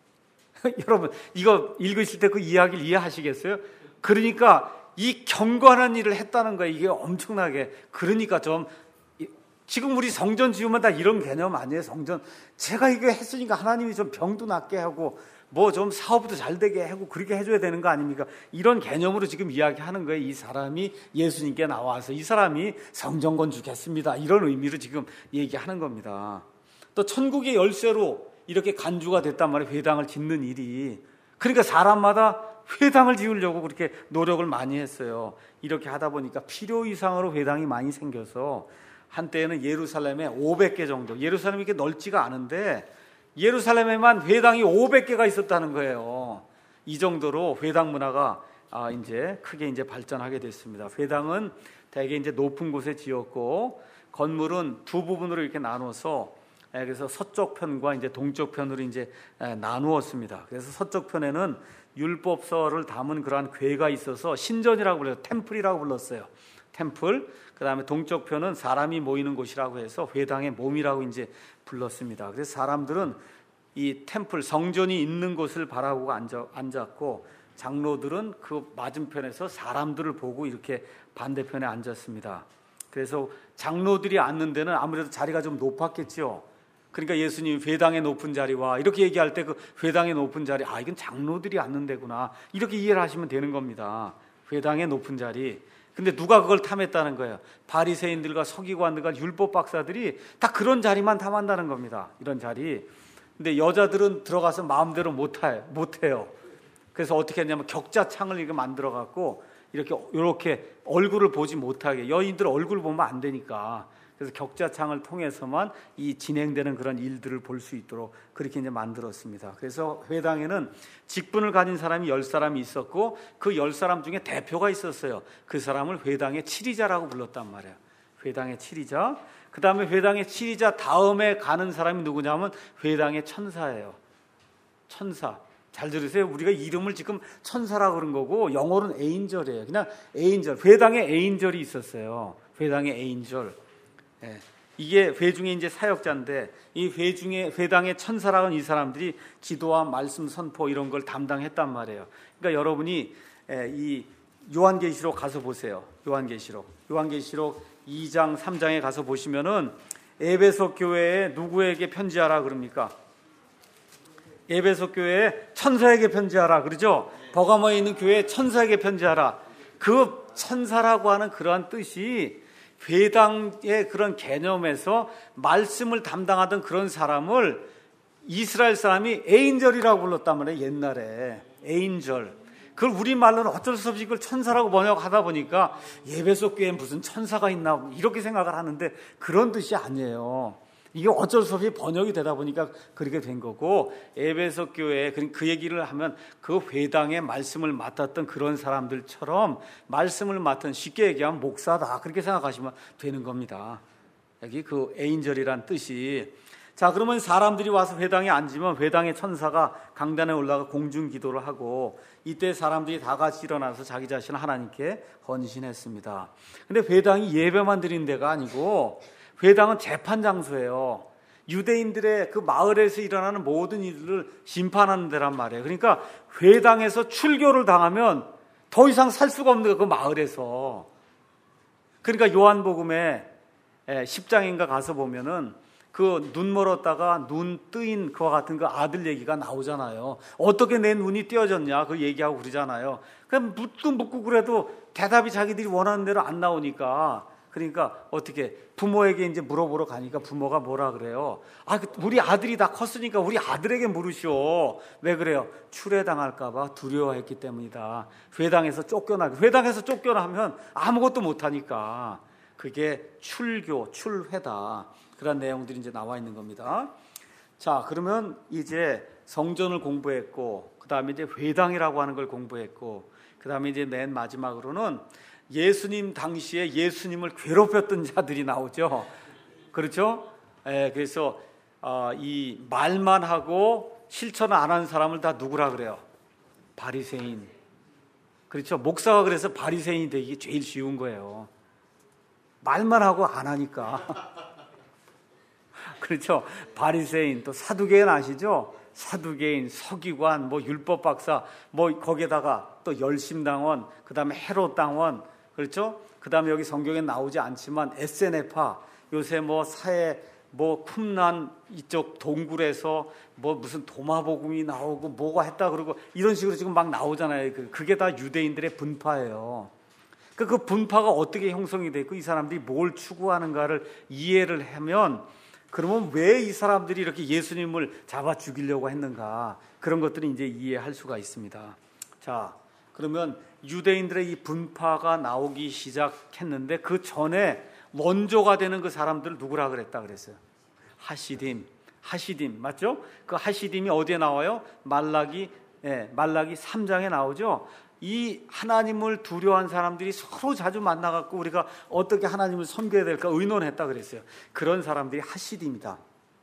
여러분 이거 읽으실 때 그 이야기를 이해하시겠어요? 그러니까 이 경건한 일을 했다는 거예요. 이게 엄청나게. 그러니까 좀 지금 우리 성전 지으면 다 이런 개념 아니에요. 성전 제가 이거 했으니까 하나님이 좀 병도 낫게 하고 뭐 좀 사업도 잘 되게 하고 그렇게 해줘야 되는 거 아닙니까? 이런 개념으로 지금 이야기하는 거예요. 이 사람이 예수님께 나와서 이 사람이 성전 건축했습니다. 이런 의미로 지금 얘기하는 겁니다. 또 천국의 열쇠로 이렇게 간주가 됐단 말이에요. 회당을 짓는 일이. 그러니까 사람마다 회당을 지으려고 그렇게 노력을 많이 했어요. 이렇게 하다 보니까 필요 이상으로 회당이 많이 생겨서 한때는 예루살렘에 500개 정도, 예루살렘이 이렇게 넓지가 않은데 예루살렘에만 회당이 500개가 있었다는 거예요. 이 정도로 회당 문화가 이제 크게 이제 발전하게 됐습니다. 회당은 대개 이제 높은 곳에 지었고 건물은 두 부분으로 이렇게 나눠서 그래서 서쪽 편과 이제 동쪽 편으로 이제 나누었습니다. 그래서 서쪽 편에는 율법서를 담은 그러한 궤가 있어서 신전이라고 불러요. 템플이라고 불렀어요. 템플. 그다음에 동쪽 편은 사람이 모이는 곳이라고 해서 회당의 몸이라고 이제 불렀습니다. 그래서 사람들은 이 템플 성전이 있는 곳을 바라보고 앉았고 장로들은 그 맞은편에서 사람들을 보고 이렇게 반대편에 앉았습니다. 그래서 장로들이 앉는 데는 아무래도 자리가 좀 높았겠죠. 그러니까 예수님 회당의 높은 자리와 이렇게 얘기할 때 그 회당의 높은 자리, 이건 장로들이 앉는 데구나 이렇게 이해를 하시면 되는 겁니다. 회당의 높은 자리. 근데 누가 그걸 탐했다는 거예요? 바리새인들과 서기관들과 율법 박사들이 다 그런 자리만 탐한다는 겁니다. 이런 자리. 근데 여자들은 들어가서 마음대로 못해요. 그래서 어떻게 했냐면 격자창을 이렇게 만들어 갖고 이렇게 얼굴을 보지 못하게, 여인들 얼굴 보면 안 되니까. 그래서 격자창을 통해서만 이 진행되는 그런 일들을 볼 수 있도록 그렇게 이제 만들었습니다. 그래서 회당에는 직분을 가진 사람이 10사람이 있었고 그 10사람 중에 대표가 있었어요. 그 사람을 회당의 치리자라고 불렀단 말이에요. 회당의 치리자. 그 다음에 회당의 치리자 다음에 가는 사람이 누구냐면 회당의 천사예요. 천사. 잘 들으세요. 우리가 이름을 지금 천사라고 그런 거고 영어로는 에인절이에요. 그냥 에인절. 회당에 에인절이 있었어요. 회당의 에인절. 이게 회중의 이제 사역자인데 이 회당의 천사라는 이 사람들이 기도와 말씀 선포 이런 걸 담당했단 말이에요. 그러니까 여러분이 이 요한계시록 가서 보세요. 요한계시록 2장 3장에 가서 보시면은 에베소 교회에 누구에게 편지하라 그럽니까? 에베소 교회에 천사에게 편지하라 그러죠. 버가모에 있는 교회에 천사에게 편지하라. 그 천사라고 하는 그러한 뜻이 회당의 그런 개념에서 말씀을 담당하던 그런 사람을 이스라엘 사람이 에인절이라고 불렀단 말이에요. 옛날에 에인절. 그걸 우리말로는 어쩔 수 없이 그걸 천사라고 번역하다 보니까 에베소 교회에 무슨 천사가 있나 이렇게 생각을 하는데 그런 뜻이 아니에요. 이게 어쩔 수 없이 번역이 되다 보니까 그렇게 된 거고 에베소 교회에 그 얘기를 하면 그 회당의 말씀을 맡았던 그런 사람들처럼 말씀을 맡은 쉽게 얘기하면 목사다 그렇게 생각하시면 되는 겁니다. 여기 그 에인절이란 뜻이. 자, 그러면 사람들이 와서 회당에 앉으면 회당의 천사가 강단에 올라가 공중 기도를 하고 이때 사람들이 다 같이 일어나서 자기 자신을 하나님께 헌신했습니다. 근데 회당이 예배만 드린 데가 아니고 회당은 재판 장소예요. 유대인들의 그 마을에서 일어나는 모든 일들을 심판하는 데란 말이에요. 그러니까 회당에서 출교를 당하면 더 이상 살 수가 없는 거예요. 그 마을에서. 그러니까 요한복음에 10장인가 가서 보면은 그 눈 멀었다가 눈 뜨인 그와 같은 그 아들 얘기가 나오잖아요. 어떻게 내 눈이 띄어졌냐 그 얘기하고 그러잖아요. 그럼 묻고 그래도 대답이 자기들이 원하는 대로 안 나오니까 그러니까 어떻게 부모에게 이제 물어보러 가니까 부모가 뭐라 그래요? 우리 아들이 다 컸으니까 우리 아들에게 물으시오. 왜 그래요? 출애당할까봐 두려워했기 때문이다. 회당에서 쫓겨나면 아무것도 못하니까 그게 출회다. 그런 내용들이 이제 나와 있는 겁니다. 자, 그러면 이제 성전을 공부했고, 그 다음에 이제 회당이라고 하는 걸 공부했고, 그 다음에 이제 맨 마지막으로는 예수님 당시에 예수님을 괴롭혔던 자들이 나오죠. 그렇죠? 그래서 이 말만 하고 실천을 안 하는 사람을 다 누구라 그래요? 바리새인. 그렇죠. 목사가 그래서 바리새인이 되기 제일 쉬운 거예요. 말만 하고 안 하니까. 그렇죠. 바리새인, 또 사두개인 아시죠? 사두개인, 서기관, 뭐 율법 박사, 뭐 거기에다가 또 열심당원, 그다음에 헤롯 당원, 그렇죠? 그다음에 여기 성경에 나오지 않지만 SNF파, 요새 뭐 사회 뭐 쿰란 이쪽 동굴에서 뭐 무슨 도마복음이 나오고 뭐가 했다 그러고 이런 식으로 지금 막 나오잖아요. 그게 다 유대인들의 분파예요. 그 분파가 어떻게 형성이 됐고 이 사람들이 뭘 추구하는가를 이해를 하면, 그러면 왜 이 사람들이 이렇게 예수님을 잡아 죽이려고 했는가, 그런 것들을 이제 이해할 수가 있습니다. 자, 그러면 유대인들의 이 분파가 나오기 시작했는데 그 전에 원조가 되는 그 사람들을 누구라 그랬다 그랬어요? 하시딤 맞죠? 그 하시딤이 어디에 나와요? 말라기 3장에 나오죠. 이 하나님을 두려워한 사람들이 서로 자주 만나갖고 우리가 어떻게 하나님을 섬겨야 될까 의논했다 그랬어요. 그런 사람들이 하시딤이다.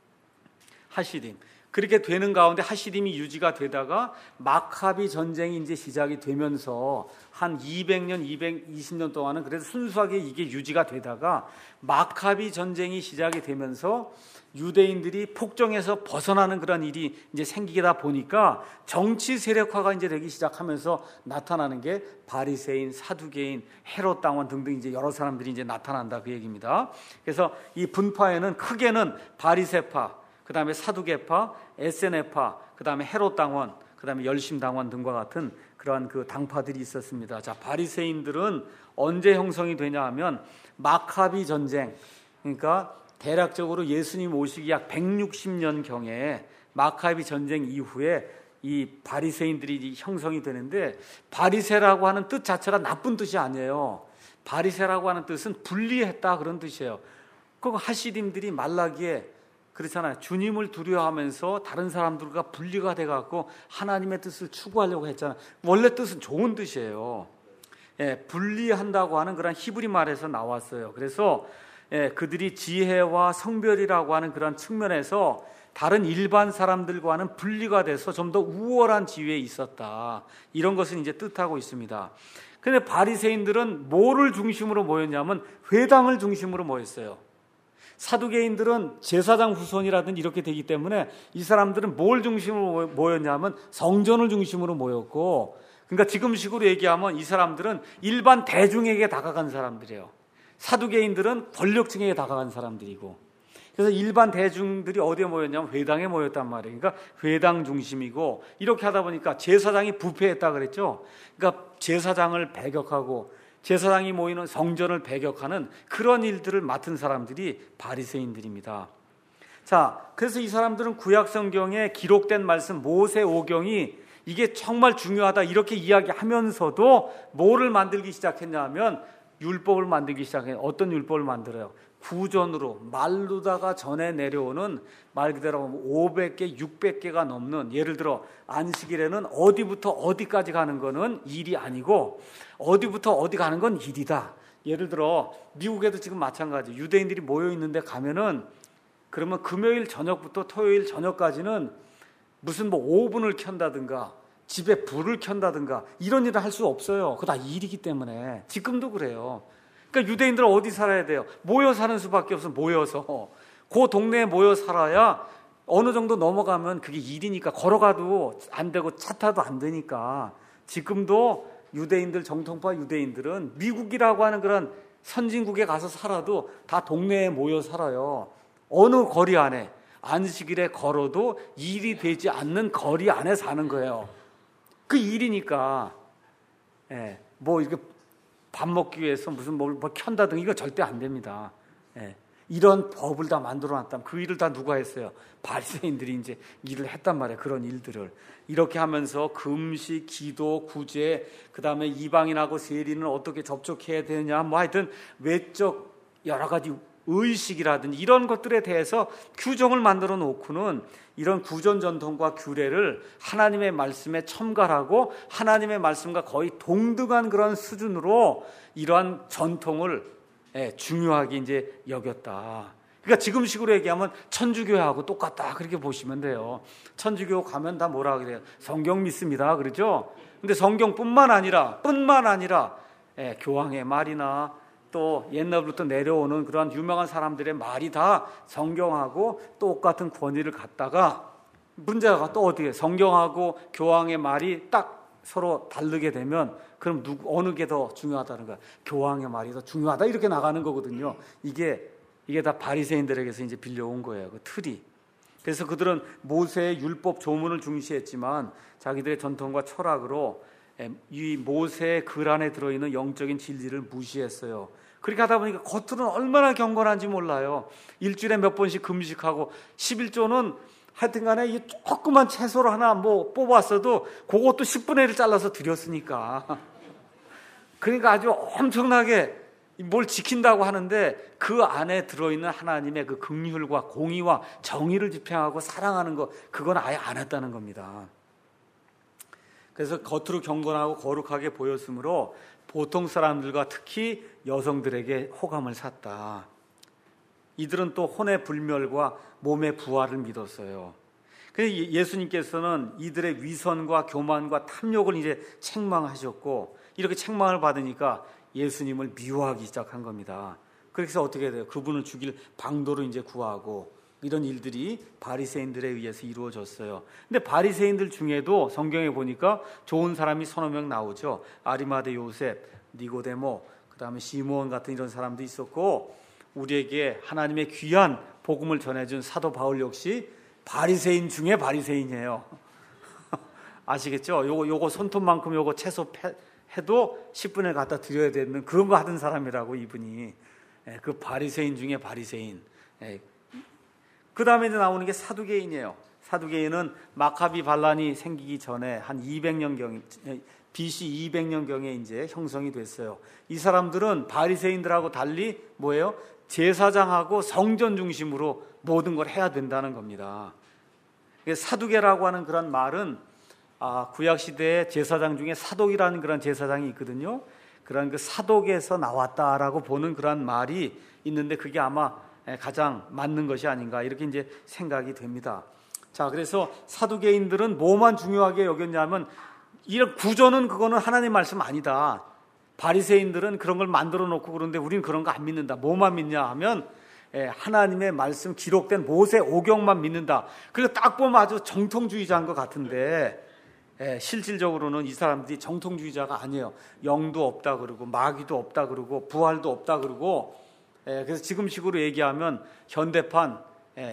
하시딤. 그렇게 되는 가운데 하시딤이 유지가 되다가 마카비 전쟁이 이제 시작이 되면서 한 200년, 220년 동안은 그래도 순수하게 이게 유지가 되다가 마카비 전쟁이 시작이 되면서 유대인들이 폭정에서 벗어나는 그런 일이 이제 생기다 보니까 정치 세력화가 이제 되기 시작하면서 나타나는 게 바리새인, 사두개인, 헤롯 당원 등등 이제 여러 사람들이 이제 나타난다 그 얘기입니다. 그래서 이 분파에는 크게는 바리새파, 그 다음에 사두개파, SNF파, 그 다음에 헤롯 당원, 그 다음에 열심 당원 등과 같은 그러한 그 당파들이 있었습니다. 자, 바리새인들은 언제 형성이 되냐 하면 마카비 전쟁, 그러니까 대략적으로 예수님 오시기 약 160년경에 마카비 전쟁 이후에 이 바리새인들이 형성이 되는데, 바리새라고 하는 뜻 자체가 나쁜 뜻이 아니에요. 바리새라고 하는 뜻은 분리했다 그런 뜻이에요. 그 하시딤들이 말라기에 그렇잖아요. 주님을 두려워하면서 다른 사람들과 분리가 돼갖고 하나님의 뜻을 추구하려고 했잖아요. 원래 뜻은 좋은 뜻이에요. 분리한다고 하는 그런 히브리 말에서 나왔어요. 그래서 그들이 지혜와 성별이라고 하는 그런 측면에서 다른 일반 사람들과는 분리가 돼서 좀 더 우월한 지위에 있었다. 이런 것을 이제 뜻하고 있습니다. 그런데 바리새인들은 뭐를 중심으로 모였냐면 회당을 중심으로 모였어요. 사두개인들은 제사장 후손이라든지 이렇게 되기 때문에 이 사람들은 뭘 중심으로 모였냐면 성전을 중심으로 모였고, 그러니까 지금식으로 얘기하면 이 사람들은 일반 대중에게 다가간 사람들이에요. 사두개인들은 권력층에게 다가간 사람들이고, 그래서 일반 대중들이 어디에 모였냐면 회당에 모였단 말이에요. 그러니까 회당 중심이고, 이렇게 하다 보니까 제사장이 부패했다 그랬죠. 그러니까 제사장을 배격하고 제사장이 모이는 성전을 배격하는 그런 일들을 맡은 사람들이 바리새인들입니다. 자, 그래서 이 사람들은 구약 성경에 기록된 말씀 모세오경이 이게 정말 중요하다 이렇게 이야기하면서도 뭐를 만들기 시작했냐 하면 율법을 만들기 시작해요. 어떤 율법을 만들어요? 구전으로 말로다가 전해 내려오는, 말 그대로 500개, 600개가 넘는, 예를 들어 안식일에는 어디부터 어디까지 가는 거는 일이 아니고 어디부터 어디 가는 건 일이다. 예를 들어 미국에도 지금 마찬가지, 유대인들이 모여 있는데 가면은 그러면 금요일 저녁부터 토요일 저녁까지는 무슨 뭐 오븐을 켠다든가 집에 불을 켠다든가 이런 일을 할 수 없어요. 그거 다 일이기 때문에. 지금도 그래요. 그러니까 유대인들은 어디 살아야 돼요? 모여 사는 수밖에 없어. 모여서 그 동네에 모여 살아야 어느 정도 넘어가면 그게 일이니까, 걸어가도 안 되고 차 타도 안 되니까. 지금도 유대인들, 정통파 유대인들은 미국이라고 하는 그런 선진국에 가서 살아도 다 동네에 모여 살아요. 어느 거리 안에, 안식일에 걸어도 일이 되지 않는 거리 안에 사는 거예요. 그 일이니까. 뭐 이렇게 밥 먹기 위해서 무슨 뭘 켠다든가 이거 절대 안 됩니다. 이런 법을 다 만들어놨다면 그 일을 다 누가 했어요? 바리새인들이 이제 일을 했단 말이에요. 그런 일들을 이렇게 하면서 금식, 기도, 구제, 그 다음에 이방인하고 세리는 어떻게 접촉해야 되느냐, 뭐 하여튼 외적 여러 가지 의식이라든지 이런 것들에 대해서 규정을 만들어 놓고는 이런 구전 전통과 규례를 하나님의 말씀에 첨가하고 하나님의 말씀과 거의 동등한 그런 수준으로 이러한 전통을 중요하게 이제 여겼다. 그러니까 그러니까 지금식으로 얘기하면 천주교하고 똑같다 그렇게 보시면 돼요. 천주교 가면 다 뭐라 그래요? 성경 믿습니다 그러죠. 근데 성경뿐만 아니라 교황의 말이나 또 옛날부터 내려오는 그러한 유명한 사람들의 말이 다 성경하고 똑같은 권위를 갖다가 문제가 또 어떻게 성경하고 교황의 말이 딱 서로 다르게 되면 그럼 어느 게 더 중요하다는 거야? 교황의 말이 더 중요하다 이렇게 나가는 거거든요. 이게 다 바리새인들에게서 이제 빌려온 거예요. 그 틀이. 그래서 그들은 모세의 율법 조문을 중시했지만 자기들의 전통과 철학으로 이 모세의 글 안에 들어있는 영적인 진리를 무시했어요. 그렇게 하다 보니까 겉으로는 얼마나 경건한지 몰라요. 일주일에 몇 번씩 금식하고 11조는 하여튼 간에 이 조그만 채소를 하나 뭐 뽑았어도 그것도 10분의 1을 잘라서 드렸으니까. 그러니까 아주 엄청나게 뭘 지킨다고 하는데 그 안에 들어있는 하나님의 그 긍휼과 공의와 정의를 집행하고 사랑하는 거 그건 아예 안 했다는 겁니다. 그래서 겉으로 경건하고 거룩하게 보였으므로 보통 사람들과 특히 여성들에게 호감을 샀다. 이들은 또 혼의 불멸과 몸의 부활을 믿었어요. 그래서 예수님께서는 이들의 위선과 교만과 탐욕을 이제 책망하셨고 이렇게 책망을 받으니까 예수님을 미워하기 시작한 겁니다. 그래서 어떻게 돼요? 그분을 죽일 방도로 이제 구하고 이런 일들이 바리새인들에 의해서 이루어졌어요. 근데 바리새인들 중에도 성경에 보니까 좋은 사람이 서너 명 나오죠. 아리마대 요셉, 니고데모, 그다음에 시므온 같은 이런 사람도 있었고 우리에게 하나님의 귀한 복음을 전해준 사도 바울 역시 바리새인 중에 바리새인이에요. 아시겠죠? 요거 손톱만큼 요거 채소 해도 10분에 갖다 드려야 되는 그런 거 하던 사람이라고 이분이. 그 바리새인 중에 바리새인. 그 다음에 나오는 게 사두개인이에요. 사두개인은 마카비 반란이 생기기 전에 한 200년경 BC 200년경에 이제 형성이 됐어요. 이 사람들은 바리새인들하고 달리 뭐예요? 제사장하고 성전 중심으로 모든 걸 해야 된다는 겁니다. 사두개라고 하는 그런 말은 구약 시대의 제사장 중에 사독이라는 그런 제사장이 있거든요. 그런 그 사독에서 나왔다라고 보는 그런 말이 있는데 그게 아마 가장 맞는 것이 아닌가 이렇게 이제 생각이 됩니다. 자, 그래서 사두개인들은 뭐만 중요하게 여겼냐면 이런 구조는 그거는 하나님 말씀 아니다. 바리새인들은 그런 걸 만들어 놓고 그러는데 우리는 그런 거 안 믿는다. 뭐만 믿냐 하면 하나님의 말씀 기록된 모세 오경만 믿는다. 그리고 딱 보면 아주 정통주의자인 것 같은데 실질적으로는 이 사람들이 정통주의자가 아니에요. 영도 없다 그러고 마귀도 없다 그러고 부활도 없다 그러고 그래서 지금식으로 얘기하면 현대판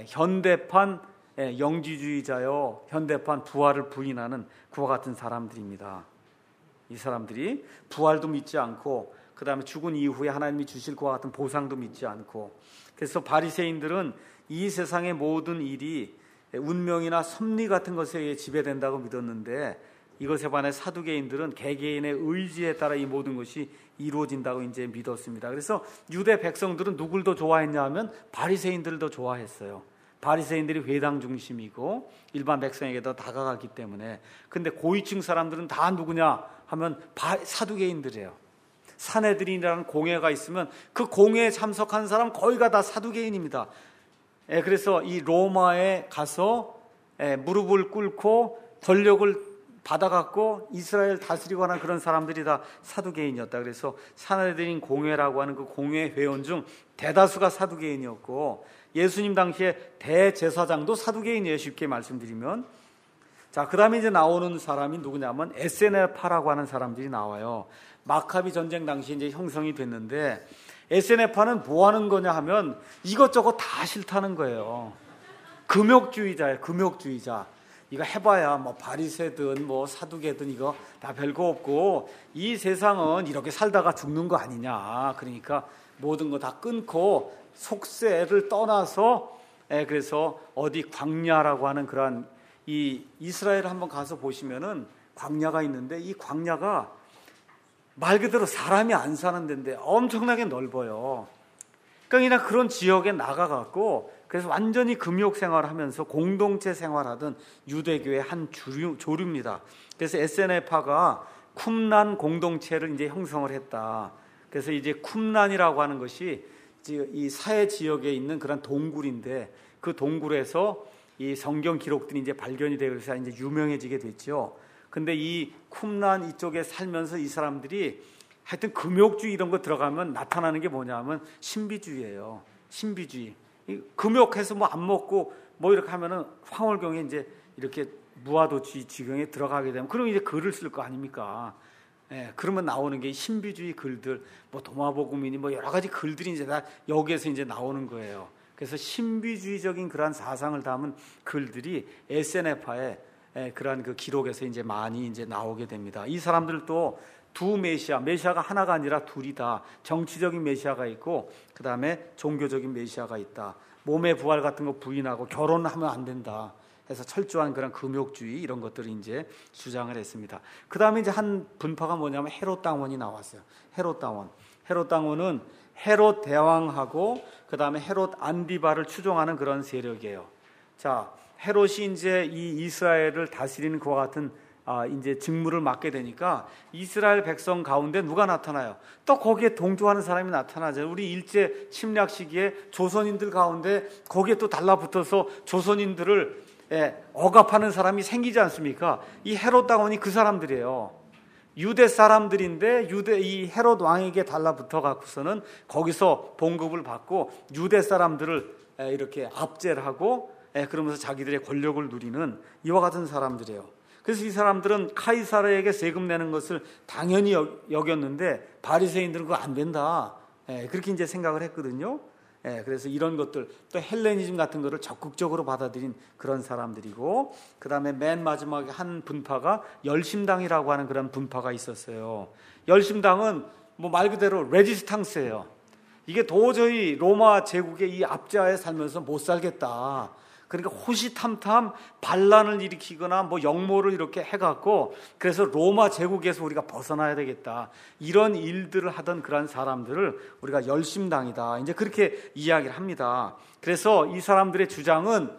영지주의자요, 현대판 부활을 부인하는 그와 같은 사람들입니다. 이 사람들이 부활도 믿지 않고 그 다음에 죽은 이후에 하나님이 주실 그와 같은 보상도 믿지 않고 그래서 바리새인들은 이 세상의 모든 일이 운명이나 섭리 같은 것에 의해 지배된다고 믿었는데 이것에 반해 사두개인들은 개개인의 의지에 따라 이 모든 것이 이루어진다고 이제 믿었습니다. 그래서 유대 백성들은 누굴 더 좋아했냐 하면 바리새인들을 더 좋아했어요. 바리새인들이 회당 중심이고 일반 백성에게 더 다가가기 때문에. 근데 고위층 사람들은 다 누구냐 하면 사두개인들이에요. 산헤드린이라는 공회가 있으면 그 공회에 참석한 사람 거의가 다 사두개인입니다. 그래서 이 로마에 가서 무릎을 꿇고 권력을 받아갖고 이스라엘 다스리고 하는 그런 사람들이 다 사두개인이었다. 그래서 산헤드린 공회라고 하는 그 공회 회원 중 대다수가 사두개인이었고 예수님 당시에 대제사장도 사두개인이에요. 쉽게 말씀드리면. 자, 그 다음에 이제 나오는 사람이 누구냐면 에세네파라고 하는 사람들이 나와요. 마카비 전쟁 당시에 이제 형성이 됐는데 에세네파는 뭐 하는 거냐 하면 이것저것 다 싫다는 거예요. 금욕주의자예요. 금욕주의자. 이거 해봐야 뭐 바리새든 뭐 사두개든 이거 다 별거 없고 이 세상은 이렇게 살다가 죽는 거 아니냐. 그러니까 모든 거 다 끊고 속세를 떠나서 그래서 어디 광야라고 하는 그런 이 이스라엘 한번 가서 보시면은 광야가 있는데 이 광야가 말 그대로 사람이 안 사는 데인데 엄청나게 넓어요. 그러니까 그런 지역에 나가갖고 그래서 완전히 금욕 생활을 하면서 공동체 생활하던 유대교의 한 조류입니다. 그래서 에세네파가 쿰란 공동체를 이제 형성을 했다. 그래서 이제 쿰란이라고 하는 것이 이 사해 지역에 있는 그런 동굴인데 그 동굴에서 이 성경 기록들이 이제 발견이 되면서 이제 유명해지게 됐죠. 근데 이 쿰란 이쪽에 살면서 이 사람들이 하여튼 금욕주의 이런 거 들어가면 나타나는 게 뭐냐면 신비주의예요. 신비주의. 금욕해서 뭐 안 먹고 뭐 이렇게 하면은 황홀경에 이제 이렇게 무아도주의 지경에 들어가게 되면 그럼 이제 글을 쓸 거 아닙니까? 예, 그러면 나오는 게 신비주의 글들, 뭐 도마복음이니 뭐 여러 가지 글들이 이제 다 여기에서 이제 나오는 거예요. 그래서 신비주의적인 그러한 사상을 담은 글들이 에세네파의 그러한 그 기록에서 이제 많이 이제 나오게 됩니다. 이 사람들도 두 메시아가 하나가 아니라 둘이다. 정치적인 메시아가 있고 그 다음에 종교적인 메시아가 있다. 몸의 부활 같은 거 부인하고 결혼하면 안 된다. 해서 철저한 그런 금욕주의 이런 것들을 이제 주장을 했습니다. 그 다음에 이제 한 분파가 뭐냐면 헤롯 당원이 나왔어요. 헤롯 당원. 헤롯 당원은 헤롯 대왕하고 그 다음에 헤롯 안디바를 추종하는 그런 세력이에요. 자, 헤롯이 이제 이 이스라엘을 다스리는 그와 같은 이제 직무를 맡게 되니까 이스라엘 백성 가운데 누가 나타나요? 또 거기에 동조하는 사람이 나타나죠. 우리 일제 침략 시기에 조선인들 가운데 거기에 또 달라붙어서 조선인들을 억압하는 사람이 생기지 않습니까? 이 헤롯 당원이 그 사람들이에요. 유대 사람들인데 이 헤롯 왕에게 달라붙어 갖고서는 거기서 봉급을 받고 유대 사람들을 이렇게 압제를 하고 그러면서 자기들의 권력을 누리는 이와 같은 사람들이에요. 그래서 이 사람들은 카이사르에게 세금 내는 것을 당연히 여겼는데 바리새인들은 그거 안 된다. 그렇게 이제 생각을 했거든요. 그래서 이런 것들 또 헬레니즘 같은 거를 적극적으로 받아들인 그런 사람들이고 그 다음에 맨 마지막에 한 분파가 열심당이라고 하는 그런 분파가 있었어요. 열심당은 뭐 말 그대로 레지스탕스예요. 이게 도저히 로마 제국의 이 압제하에 살면서 못 살겠다. 그러니까 호시탐탐 반란을 일으키거나 뭐 역모를 이렇게 해갖고 그래서 로마 제국에서 우리가 벗어나야 되겠다. 이런 일들을 하던 그런 사람들을 우리가 열심당이다. 이제 그렇게 이야기를 합니다. 그래서 이 사람들의 주장은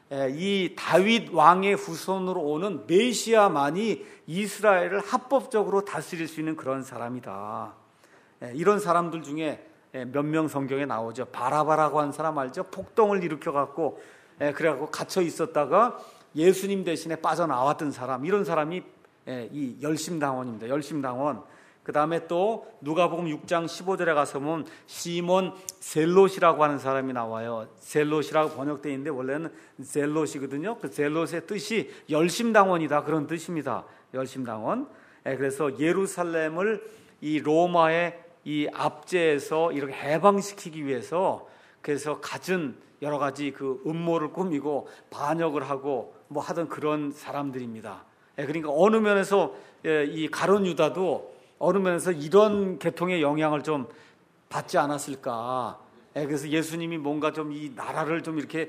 이 다윗 왕의 후손으로 오는 메시아만이 이스라엘을 합법적으로 다스릴 수 있는 그런 사람이다. 이런 사람들 중에 몇 명 성경에 나오죠. 바라바라고 한 사람 알죠? 폭동을 일으켜갖고 그래갖고 갇혀 있었다가 예수님 대신에 빠져나왔던 사람, 이런 사람이 이 열심당원입니다. 열심당원. 그 다음에 또 누가복음 6장 15절에 가서 보면 시몬 젤롯이라고 하는 사람이 나와요. 젤롯이라고 번역되어 있는데 원래는 젤롯이거든요. 그 젤롯의 뜻이 열심당원이다, 그런 뜻입니다. 열심당원. 그래서 예루살렘을 이 로마의 이 압제에서 이렇게 해방시키기 위해서 그래서 갖은 여러 가지 그 음모를 꾸미고 반역을 하고 뭐 하던 그런 사람들입니다. 그러니까 어느 면에서 이 가룟 유다도 어느 면에서 이런 계통의 영향을 좀 받지 않았을까. 그래서 예수님이 뭔가 좀 이 나라를 좀 이렇게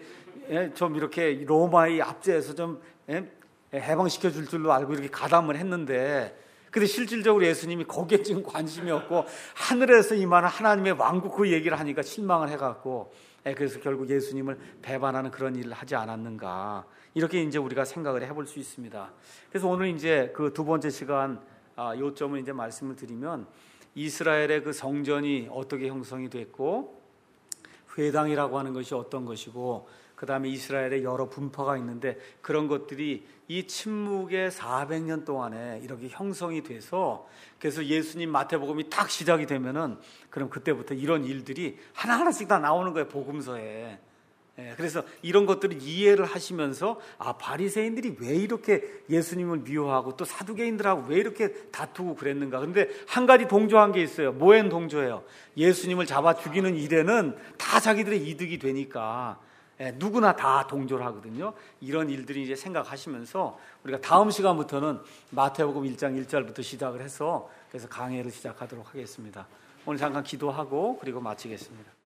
로마의 압제에서 좀 해방시켜 줄 줄로 알고 이렇게 가담을 했는데, 근데 실질적으로 예수님이 거기에 지금 관심이 없고 하늘에서 임하는 하나님의 왕국 그 얘기를 하니까 실망을 해갖고 그래서 결국 예수님을 배반하는 그런 일을 하지 않았는가, 이렇게 이제 우리가 생각을 해볼 수 있습니다. 그래서 오늘 이제 그 두 번째 시간 요점을 이제 말씀을 드리면 이스라엘의 그 성전이 어떻게 형성이 됐고 회당이라고 하는 것이 어떤 것이고 그 다음에 이스라엘의 여러 분파가 있는데 그런 것들이 이 침묵의 400년 동안에 이렇게 형성이 돼서 그래서 예수님 마태복음이 딱 시작이 되면은 그럼 그때부터 이런 일들이 하나하나씩 다 나오는 거예요, 복음서에. 그래서 이런 것들을 이해를 하시면서 바리새인들이 왜 이렇게 예수님을 미워하고 또 사두개인들하고 왜 이렇게 다투고 그랬는가. 그런데 한 가지 동조한 게 있어요. 뭐엔 동조해요? 예수님을 잡아 죽이는 일에는 다 자기들의 이득이 되니까 누구나 다 동조를 하거든요. 이런 일들이 이제 생각하시면서 우리가 다음 시간부터는 마태복음 1장 1절부터 시작을 해서 그래서 강해를 시작하도록 하겠습니다. 오늘 잠깐 기도하고 그리고 마치겠습니다.